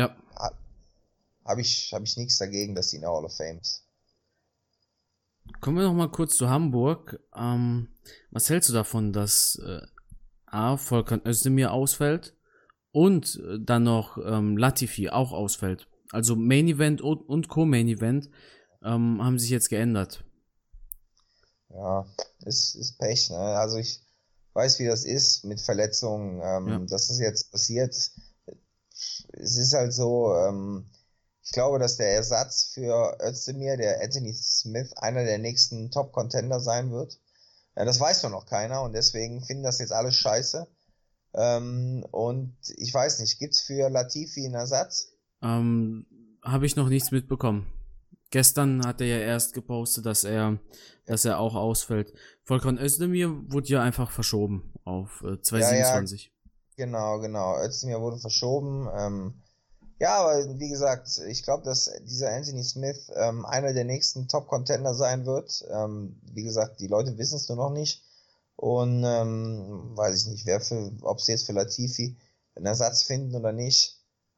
habe ich nichts dagegen, dass sie in der Hall of Fame ist. Kommen wir noch mal kurz zu Hamburg. Was hältst du davon, dass A, Volkan Özdemir ausfällt und dann noch Latifi auch ausfällt. Also Main Event und Co-Main Event haben sich jetzt geändert. Ja, ist Pech, ne? Also ich weiß, wie das ist mit Verletzungen, dass das jetzt passiert. Es ist halt so, ich glaube, dass der Ersatz für Özdemir, der Anthony Smith, einer der nächsten Top-Contender sein wird. Ja, das weiß doch noch keiner und deswegen finden das jetzt alle scheiße. Und ich weiß nicht, gibt's für Latifi einen Ersatz? Habe ich noch nichts mitbekommen. Gestern hat er ja erst gepostet, dass er auch ausfällt. Volkan Özdemir wurde ja einfach verschoben auf 2027. Ja, genau. Özdemir wurde verschoben. Ja, aber wie gesagt, ich glaube, dass dieser Anthony Smith einer der nächsten Top-Contender sein wird. Wie gesagt, die Leute wissen es nur noch nicht. Und weiß ich nicht, ob sie jetzt für Latifi einen Ersatz finden oder nicht.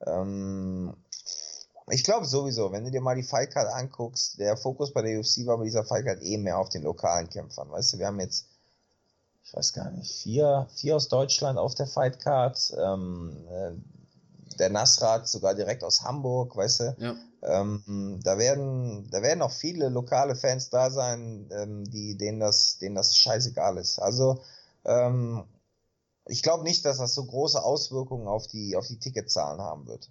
Ich glaube sowieso, wenn du dir mal die Fightcard anguckst, der Fokus bei der UFC war bei dieser Fightcard mehr auf den lokalen Kämpfern. Weißt du, wir haben jetzt, ich weiß gar nicht, vier aus Deutschland auf der Fightcard. Der Nasrat sogar direkt aus Hamburg, weißt du. Ja. Da werden auch viele lokale Fans da sein, denen das scheißegal ist. Also ich glaube nicht, dass das so große Auswirkungen auf die Ticketzahlen haben wird.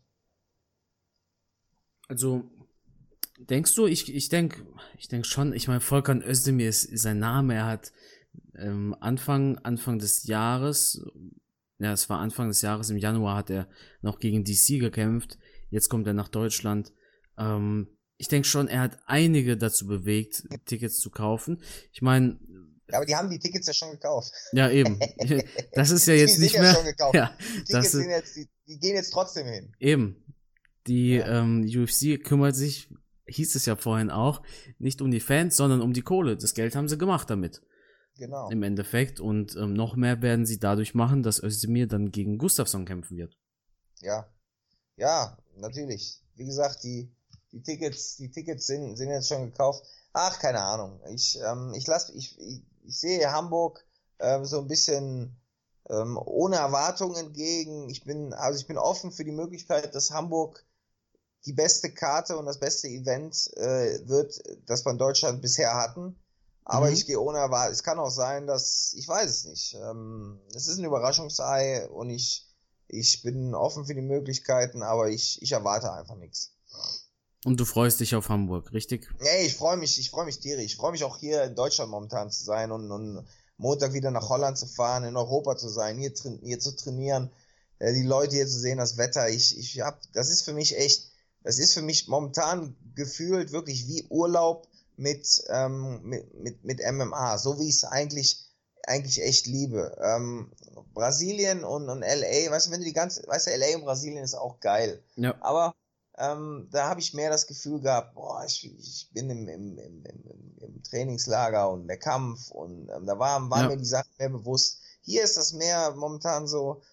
Also, denkst du, ich denke schon, ich meine, Volkan Özdemir ist sein Name, er hat Anfang des Jahres, ja, es war Anfang des Jahres, im Januar hat er noch gegen DC gekämpft, jetzt kommt er nach Deutschland. Ich denke schon, er hat einige dazu bewegt, Tickets zu kaufen. Ich meine, ja, aber die haben die Tickets ja schon gekauft. Ja, eben. Das ist ja jetzt nicht mehr. Schon gekauft. Ja, die Tickets sind jetzt, die gehen jetzt trotzdem hin. Eben. Die UFC kümmert sich, hieß es ja vorhin auch, nicht um die Fans, sondern um die Kohle. Das Geld haben sie gemacht damit. Genau. Im Endeffekt. Und noch mehr werden sie dadurch machen, dass Özdemir dann gegen Gustafsson kämpfen wird. Ja, natürlich. Wie gesagt, die Tickets sind jetzt schon gekauft. Ach, keine Ahnung. Ich sehe Hamburg so ein bisschen ohne Erwartungen entgegen. Ich bin offen für die Möglichkeit, dass Hamburg die beste Karte und das beste Event wird, das wir in Deutschland bisher hatten. Aber ich gehe ohne Erwartung. Es kann auch sein, dass, ich weiß es nicht. Es ist ein Überraschungsei und ich bin offen für die Möglichkeiten, aber ich erwarte einfach nichts. Und du freust dich auf Hamburg, richtig? Nee, ich freue mich tierisch. Ich freue mich auch hier in Deutschland momentan zu sein und Montag wieder nach Holland zu fahren, in Europa zu sein, hier zu trainieren, die Leute hier zu sehen, das Wetter. Das ist für mich momentan gefühlt wirklich wie Urlaub mit MMA, so wie ich es eigentlich echt liebe. Brasilien und LA, weißt du, LA und Brasilien ist auch geil. Ja. Aber da habe ich mehr das Gefühl gehabt, ich bin im Trainingslager und der Kampf und da waren mir die Sachen mehr bewusst. Hier ist das mehr momentan so,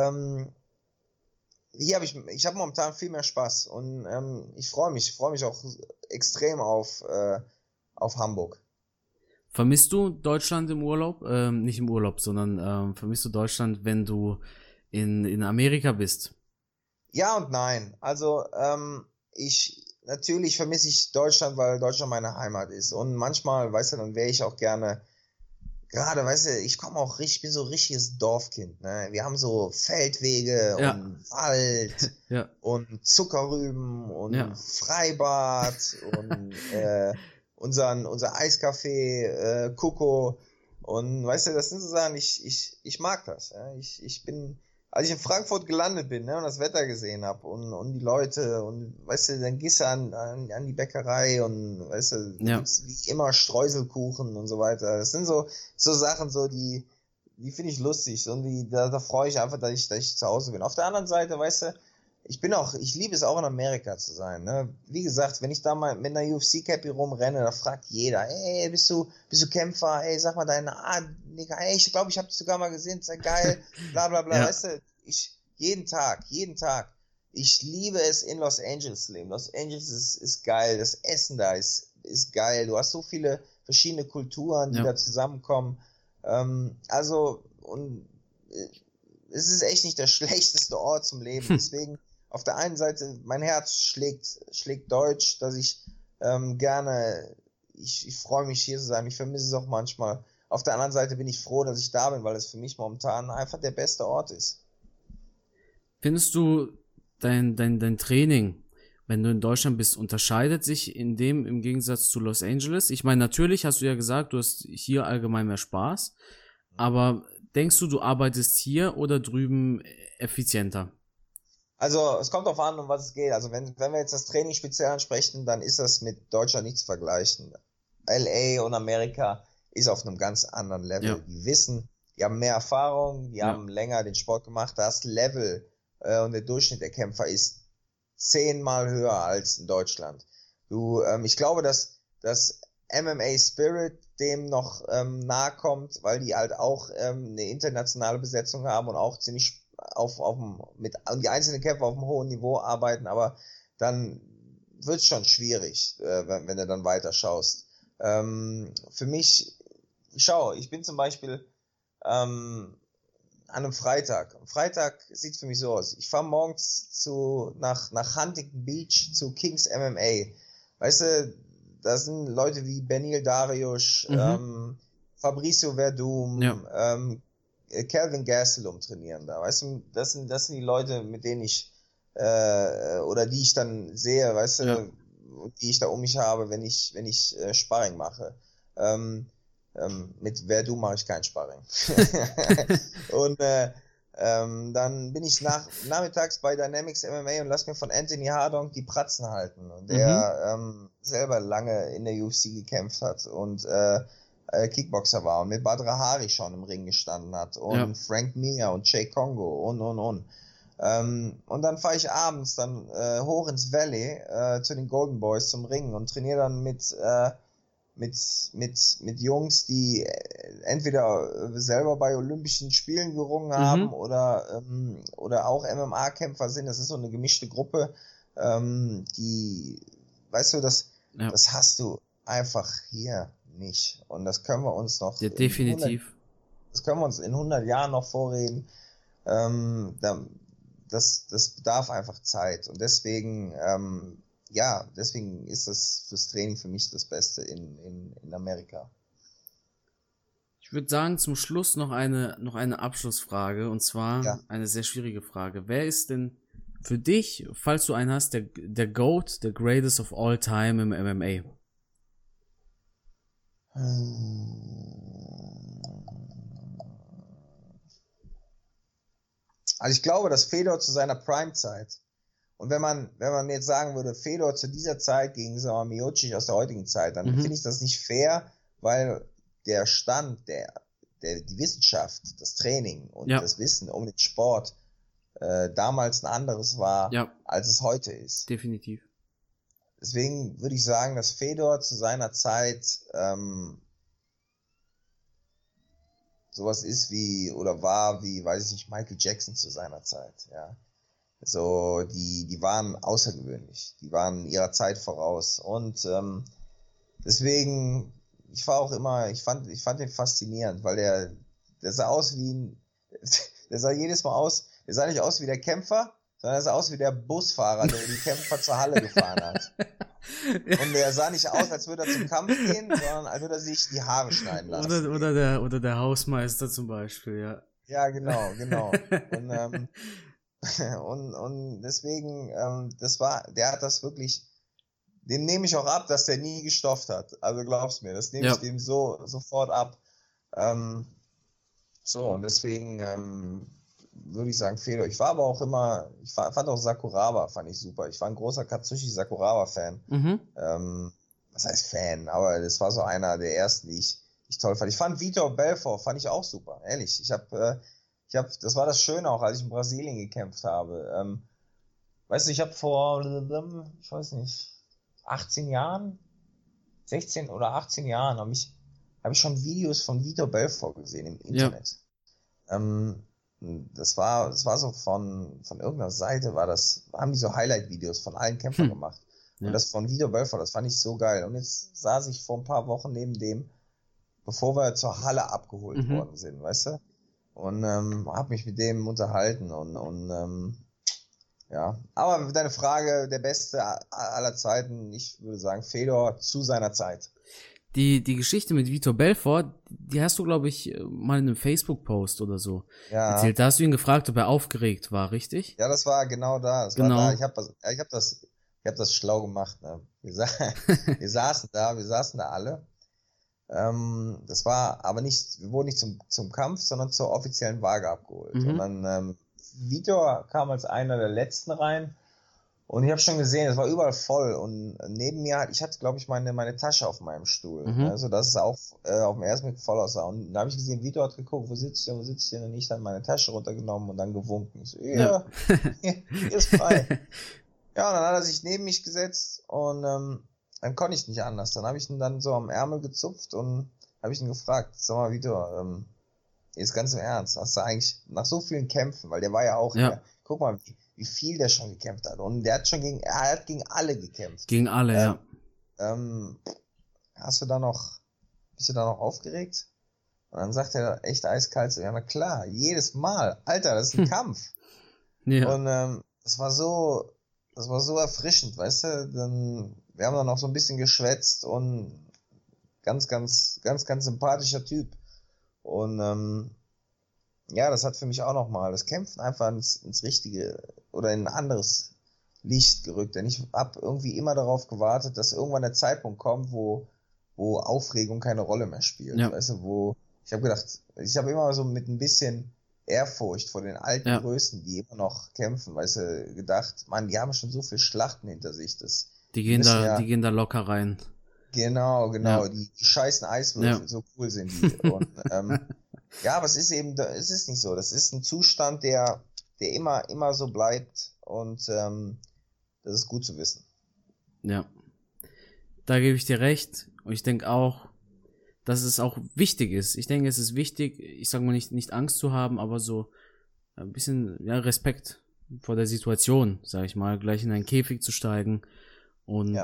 ich habe momentan viel mehr Spaß und ich freue mich auch extrem auf Hamburg. Vermisst du Deutschland im Urlaub? Nicht im Urlaub, sondern vermisst du Deutschland, wenn du in Amerika bist? Ja und nein. Also natürlich vermisse ich Deutschland, weil Deutschland meine Heimat ist. Und manchmal, weißt du, dann wäre ich auch gerne, gerade, weißt du, ich bin so ein richtiges Dorfkind. Ne? Wir haben so Feldwege und Wald und Zuckerrüben und Freibad und unser Eiskaffee, Coco. Und weißt du, das sind so Sachen, ich mag das. Ja? Als ich in Frankfurt gelandet bin, ne, und das Wetter gesehen habe und die Leute und weißt du, dann gehst du an die Bäckerei und weißt du, gibt's wie immer Streuselkuchen und so weiter. Das sind so Sachen, so die finde ich lustig und da freue ich einfach, dass ich zu Hause bin. Auf der anderen Seite, weißt du, ich liebe es auch in Amerika zu sein, ne? Wie gesagt, wenn ich da mal mit einer UFC-Cappy rumrenne, da fragt jeder, ey, bist du Kämpfer, ey, sag mal deine Art, ey, ich glaube, ich habe dich sogar mal gesehen, ist ja geil, bla bla bla, weißt du, jeden Tag, ich liebe es, in Los Angeles zu leben. Los Angeles ist geil, das Essen da ist geil, du hast so viele verschiedene Kulturen, die da zusammenkommen, es ist echt nicht der schlechteste Ort zum Leben. Deswegen, auf der einen Seite, mein Herz schlägt Deutsch, dass ich ich freue mich hier zu sein, ich vermisse es auch manchmal. Auf der anderen Seite bin ich froh, dass ich da bin, weil es für mich momentan einfach der beste Ort ist. Findest du dein Training, wenn du in Deutschland bist, unterscheidet sich im Gegensatz zu Los Angeles? Ich meine, natürlich hast du ja gesagt, du hast hier allgemein mehr Spaß, aber denkst du arbeitest hier oder drüben effizienter? Also es kommt darauf an, um was es geht. Also wenn wir jetzt das Training speziell ansprechen, dann ist das mit Deutschland nicht zu vergleichen. LA und Amerika ist auf einem ganz anderen Level. Ja. Die wissen, die haben mehr Erfahrung, die haben länger den Sport gemacht. Das Level und der Durchschnitt der Kämpfer ist 10-mal höher als in Deutschland. Ich glaube, dass das MMA Spirit dem noch nahe kommt, weil die halt auch eine internationale Besetzung haben und auch ziemlich mit die einzelnen Kämpfer auf einem hohen Niveau arbeiten, aber dann wird es schon schwierig, wenn du dann weiter schaust. Für mich, ich bin zum Beispiel an einem Freitag. Am Freitag sieht es für mich so aus. Ich fahre morgens nach Huntington Beach zu Kings MMA. Weißt du, da sind Leute wie Benil Dariush, Fabricio Werdum, Kelvin Gastelum trainieren da. Weißt du, das sind die Leute, mit denen ich oder die ich dann sehe, weißt du, die ich da um mich habe, wenn ich Sparring mache. Mit Verdum mache ich kein Sparring. Und dann bin ich nachmittags bei Dynamics MMA und lass mir von Anthony Hardonk die Pratzen halten. Und der selber lange in der UFC gekämpft hat und Kickboxer war und mit Badr Hari schon im Ring gestanden hat und Frank Mir und Jay Kongo und. Und dann fahre ich abends dann hoch ins Valley zu den Golden Boys zum Ringen und trainiere dann mit Jungs, die entweder selber bei Olympischen Spielen gerungen haben oder auch MMA-Kämpfer sind. Das ist so eine gemischte Gruppe, die, weißt du, das hast du einfach hier nicht. Und das können wir uns noch definitiv. Das können wir uns in 100 Jahren noch vorreden. Das bedarf einfach Zeit. Und deswegen ist das fürs Training für mich das Beste in Amerika. Ich würde sagen, zum Schluss noch eine Abschlussfrage, und zwar eine sehr schwierige Frage. Wer ist denn für dich, falls du einen hast, der GOAT, der Greatest of All Time im MMA? Also ich glaube, dass Fedor zu seiner Prime-Zeit, und wenn man jetzt sagen würde, Fedor zu dieser Zeit gegen Miocic aus der heutigen Zeit, dann finde ich das nicht fair, weil der Stand, die Wissenschaft, das Training und das Wissen um den Sport damals ein anderes war, als es heute ist. Definitiv. Deswegen würde ich sagen, dass Fedor zu seiner Zeit sowas ist war wie, weiß ich nicht, Michael Jackson zu seiner Zeit, ja. So, die waren außergewöhnlich. Die waren ihrer Zeit voraus. Und deswegen, ich fand den faszinierend, weil der sah aus der sah jedes Mal aus, der sah nicht aus wie der Kämpfer, sondern er sah aus wie der Busfahrer, der die Kämpfer zur Halle gefahren hat. Und der sah nicht aus, als würde er zum Kampf gehen, sondern als würde er sich die Haare schneiden lassen. Oder der Hausmeister zum Beispiel, ja. Ja, genau. Und deswegen, der hat das wirklich, dem nehme ich auch ab, dass der nie gestofft hat. Also glaub's mir, das nehme ich dem sofort ab. Und deswegen würde ich sagen Fedor. Ich war aber auch immer, fand auch Sakuraba, fand ich super. Ich war ein großer Katsushi Sakuraba-Fan. Was heißt Fan? Aber das war so einer der ersten, die ich toll fand. Ich fand Vitor Belfort, fand ich auch super, ehrlich. Das war das Schöne auch, als ich in Brasilien gekämpft habe. Weißt du, ich habe vor, ich weiß nicht, 18 Jahren, 16 oder 18 Jahren habe ich schon Videos von Vitor Belfort gesehen im Internet. Das war so von irgendeiner Seite haben die so Highlight-Videos von allen Kämpfern gemacht. Und das von Vitor Belfort, das fand ich so geil. Und jetzt saß ich vor ein paar Wochen neben dem, bevor wir zur Halle abgeholt worden sind, weißt du? und habe mich mit dem unterhalten und ja. Aber deine Frage, der Beste aller Zeiten, ich würde sagen Fedor zu seiner Zeit. Die Geschichte mit Vitor Belfort, die hast du, glaube ich, mal in einem Facebook-Post oder so erzählt. Da hast du ihn gefragt, ob er aufgeregt war, richtig? Ja, das war genau da. Das war da. Ich hab das schlau gemacht. Ne? Wir saßen da alle. Das war aber nicht, wir wurden nicht zum Kampf, sondern zur offiziellen Waage abgeholt. Und dann Vitor kam als einer der letzten rein. Und ich habe schon gesehen, es war überall voll und neben mir, ich hatte, glaube ich, meine Tasche auf meinem Stuhl, also dass es auch auf den ersten Blick voll aussah. Und da habe ich gesehen, Vitor hat geguckt, wo sitzt ihr? Und ich dann meine Tasche runtergenommen und dann gewunken. Ich so, hier ist frei. Ja, und dann hat er sich neben mich gesetzt und dann konnte ich nicht anders. Dann habe ich ihn dann so am Ärmel gezupft und habe ich ihn gefragt, sag mal, Vitor, jetzt ganz im Ernst, hast du eigentlich nach so vielen Kämpfen, weil der war ja auch, guck mal, wie viel der schon gekämpft hat. Und der hat gegen alle gekämpft. Gegen alle, ja. Bist du da noch aufgeregt? Und dann sagt er echt eiskalt so, ja na klar, jedes Mal. Alter, das ist ein Kampf. Ja. Und das war so erfrischend, weißt du? Wir haben dann noch so ein bisschen geschwätzt und ganz sympathischer Typ. Und ja, das hat für mich auch nochmal das Kämpfen einfach ins richtige oder in ein anderes Licht gerückt. Denn ich habe irgendwie immer darauf gewartet, dass irgendwann der Zeitpunkt kommt, wo Aufregung keine Rolle mehr spielt. Ja. Weißt du, ich habe gedacht, ich habe immer so mit ein bisschen Ehrfurcht vor den alten Größen, die immer noch kämpfen, weißt du, gedacht, Mann, die haben schon so viele Schlachten hinter sich. Die gehen da locker rein. Genau, die scheißen Eiswürfel, so cool sind die. Und ja, aber es ist nicht so. Das ist ein Zustand, der immer so bleibt und das ist gut zu wissen. Ja, da gebe ich dir recht und ich denke auch, dass es auch wichtig ist. Ich denke, es ist wichtig, ich sage mal nicht Angst zu haben, aber so ein bisschen Respekt vor der Situation, sage ich mal, gleich in einen Käfig zu steigen und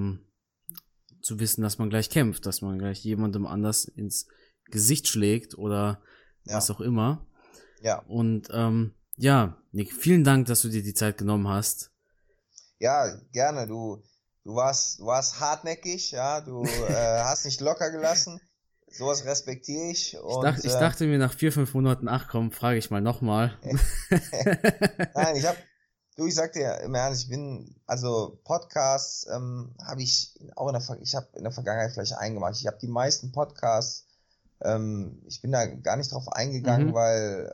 zu wissen, dass man gleich kämpft, dass man gleich jemandem anders ins Gesicht schlägt oder was auch immer. Ja. Und Nick, vielen Dank, dass du dir die Zeit genommen hast. Ja, gerne. Du warst hartnäckig, ja. Du hast nicht locker gelassen. Sowas respektiere ich. Und, ich dachte mir nach 4-5 Monaten, ach komm, frage ich mal nochmal. Nein, ich sag dir im Ernst, Podcasts habe ich auch ich habe in der Vergangenheit vielleicht eingemacht. Ich habe die meisten Podcasts, ich bin da gar nicht drauf eingegangen, weil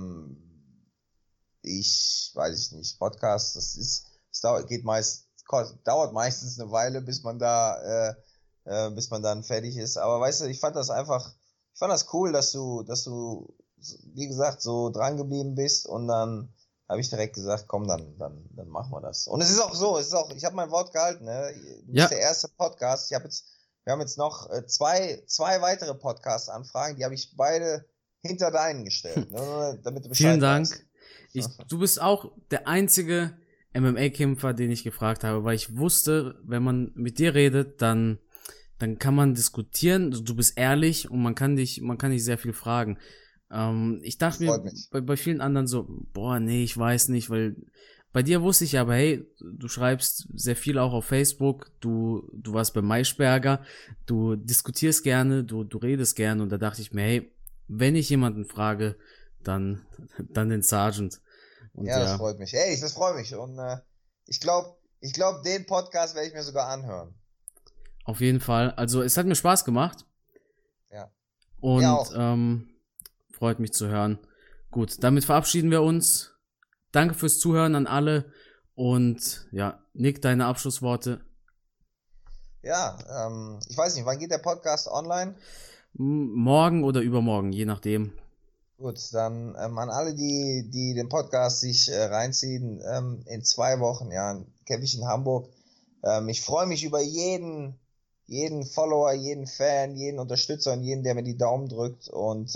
weiß ich nicht, Podcasts, dauert meistens eine Weile, bis man dann fertig ist. Aber weißt du, ich fand das cool, dass du, wie gesagt, so dran geblieben bist und dann habe ich direkt gesagt, komm, dann machen wir das. Und es ist auch so, ich habe mein Wort gehalten, ne? Du bist der erste Podcast. Wir haben jetzt noch zwei weitere Podcast-Anfragen, die habe ich beide hinter deinen gestellt, ne? Damit du Bescheid Vielen Dank. Weißt. Du bist auch der einzige MMA-Kämpfer, den ich gefragt habe, weil ich wusste, wenn man mit dir redet, dann kann man diskutieren, du bist ehrlich und man kann dich sehr viel fragen. Ich dachte mir bei vielen anderen so, nee, ich weiß nicht, weil bei dir wusste ich aber, hey, du schreibst sehr viel auch auf Facebook, du warst bei Maischberger, du diskutierst gerne, du redest gerne und da dachte ich mir, hey, wenn ich jemanden frage, dann den Sergeant. Und ja, das freut mich. Ey, das freut mich und ich glaube, den Podcast werde ich mir sogar anhören. Auf jeden Fall. Also es hat mir Spaß gemacht. Ja. Und freut mich zu hören. Gut, damit verabschieden wir uns. Danke fürs Zuhören an alle. Und ja, Nick, deine Abschlussworte. Ja, ich weiß nicht, wann geht der Podcast online? Morgen oder übermorgen, je nachdem. Gut, dann an alle, die den Podcast sich reinziehen, in 2 Wochen, kämpfe ich in Hamburg. Ich freue mich über jeden Follower, jeden Fan, jeden Unterstützer und jeden, der mir die Daumen drückt und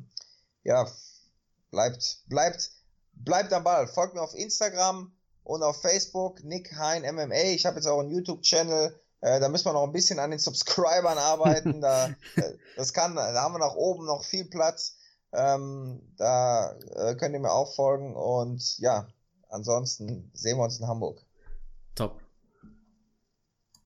bleibt am Ball. Folgt mir auf Instagram und auf Facebook, Nick Hein MMA. Ich habe jetzt auch einen YouTube-Channel, da müssen wir noch ein bisschen an den Subscribern arbeiten, da haben wir nach oben noch viel Platz. Da könnt ihr mir auch folgen und ja, ansonsten sehen wir uns in Hamburg. Top.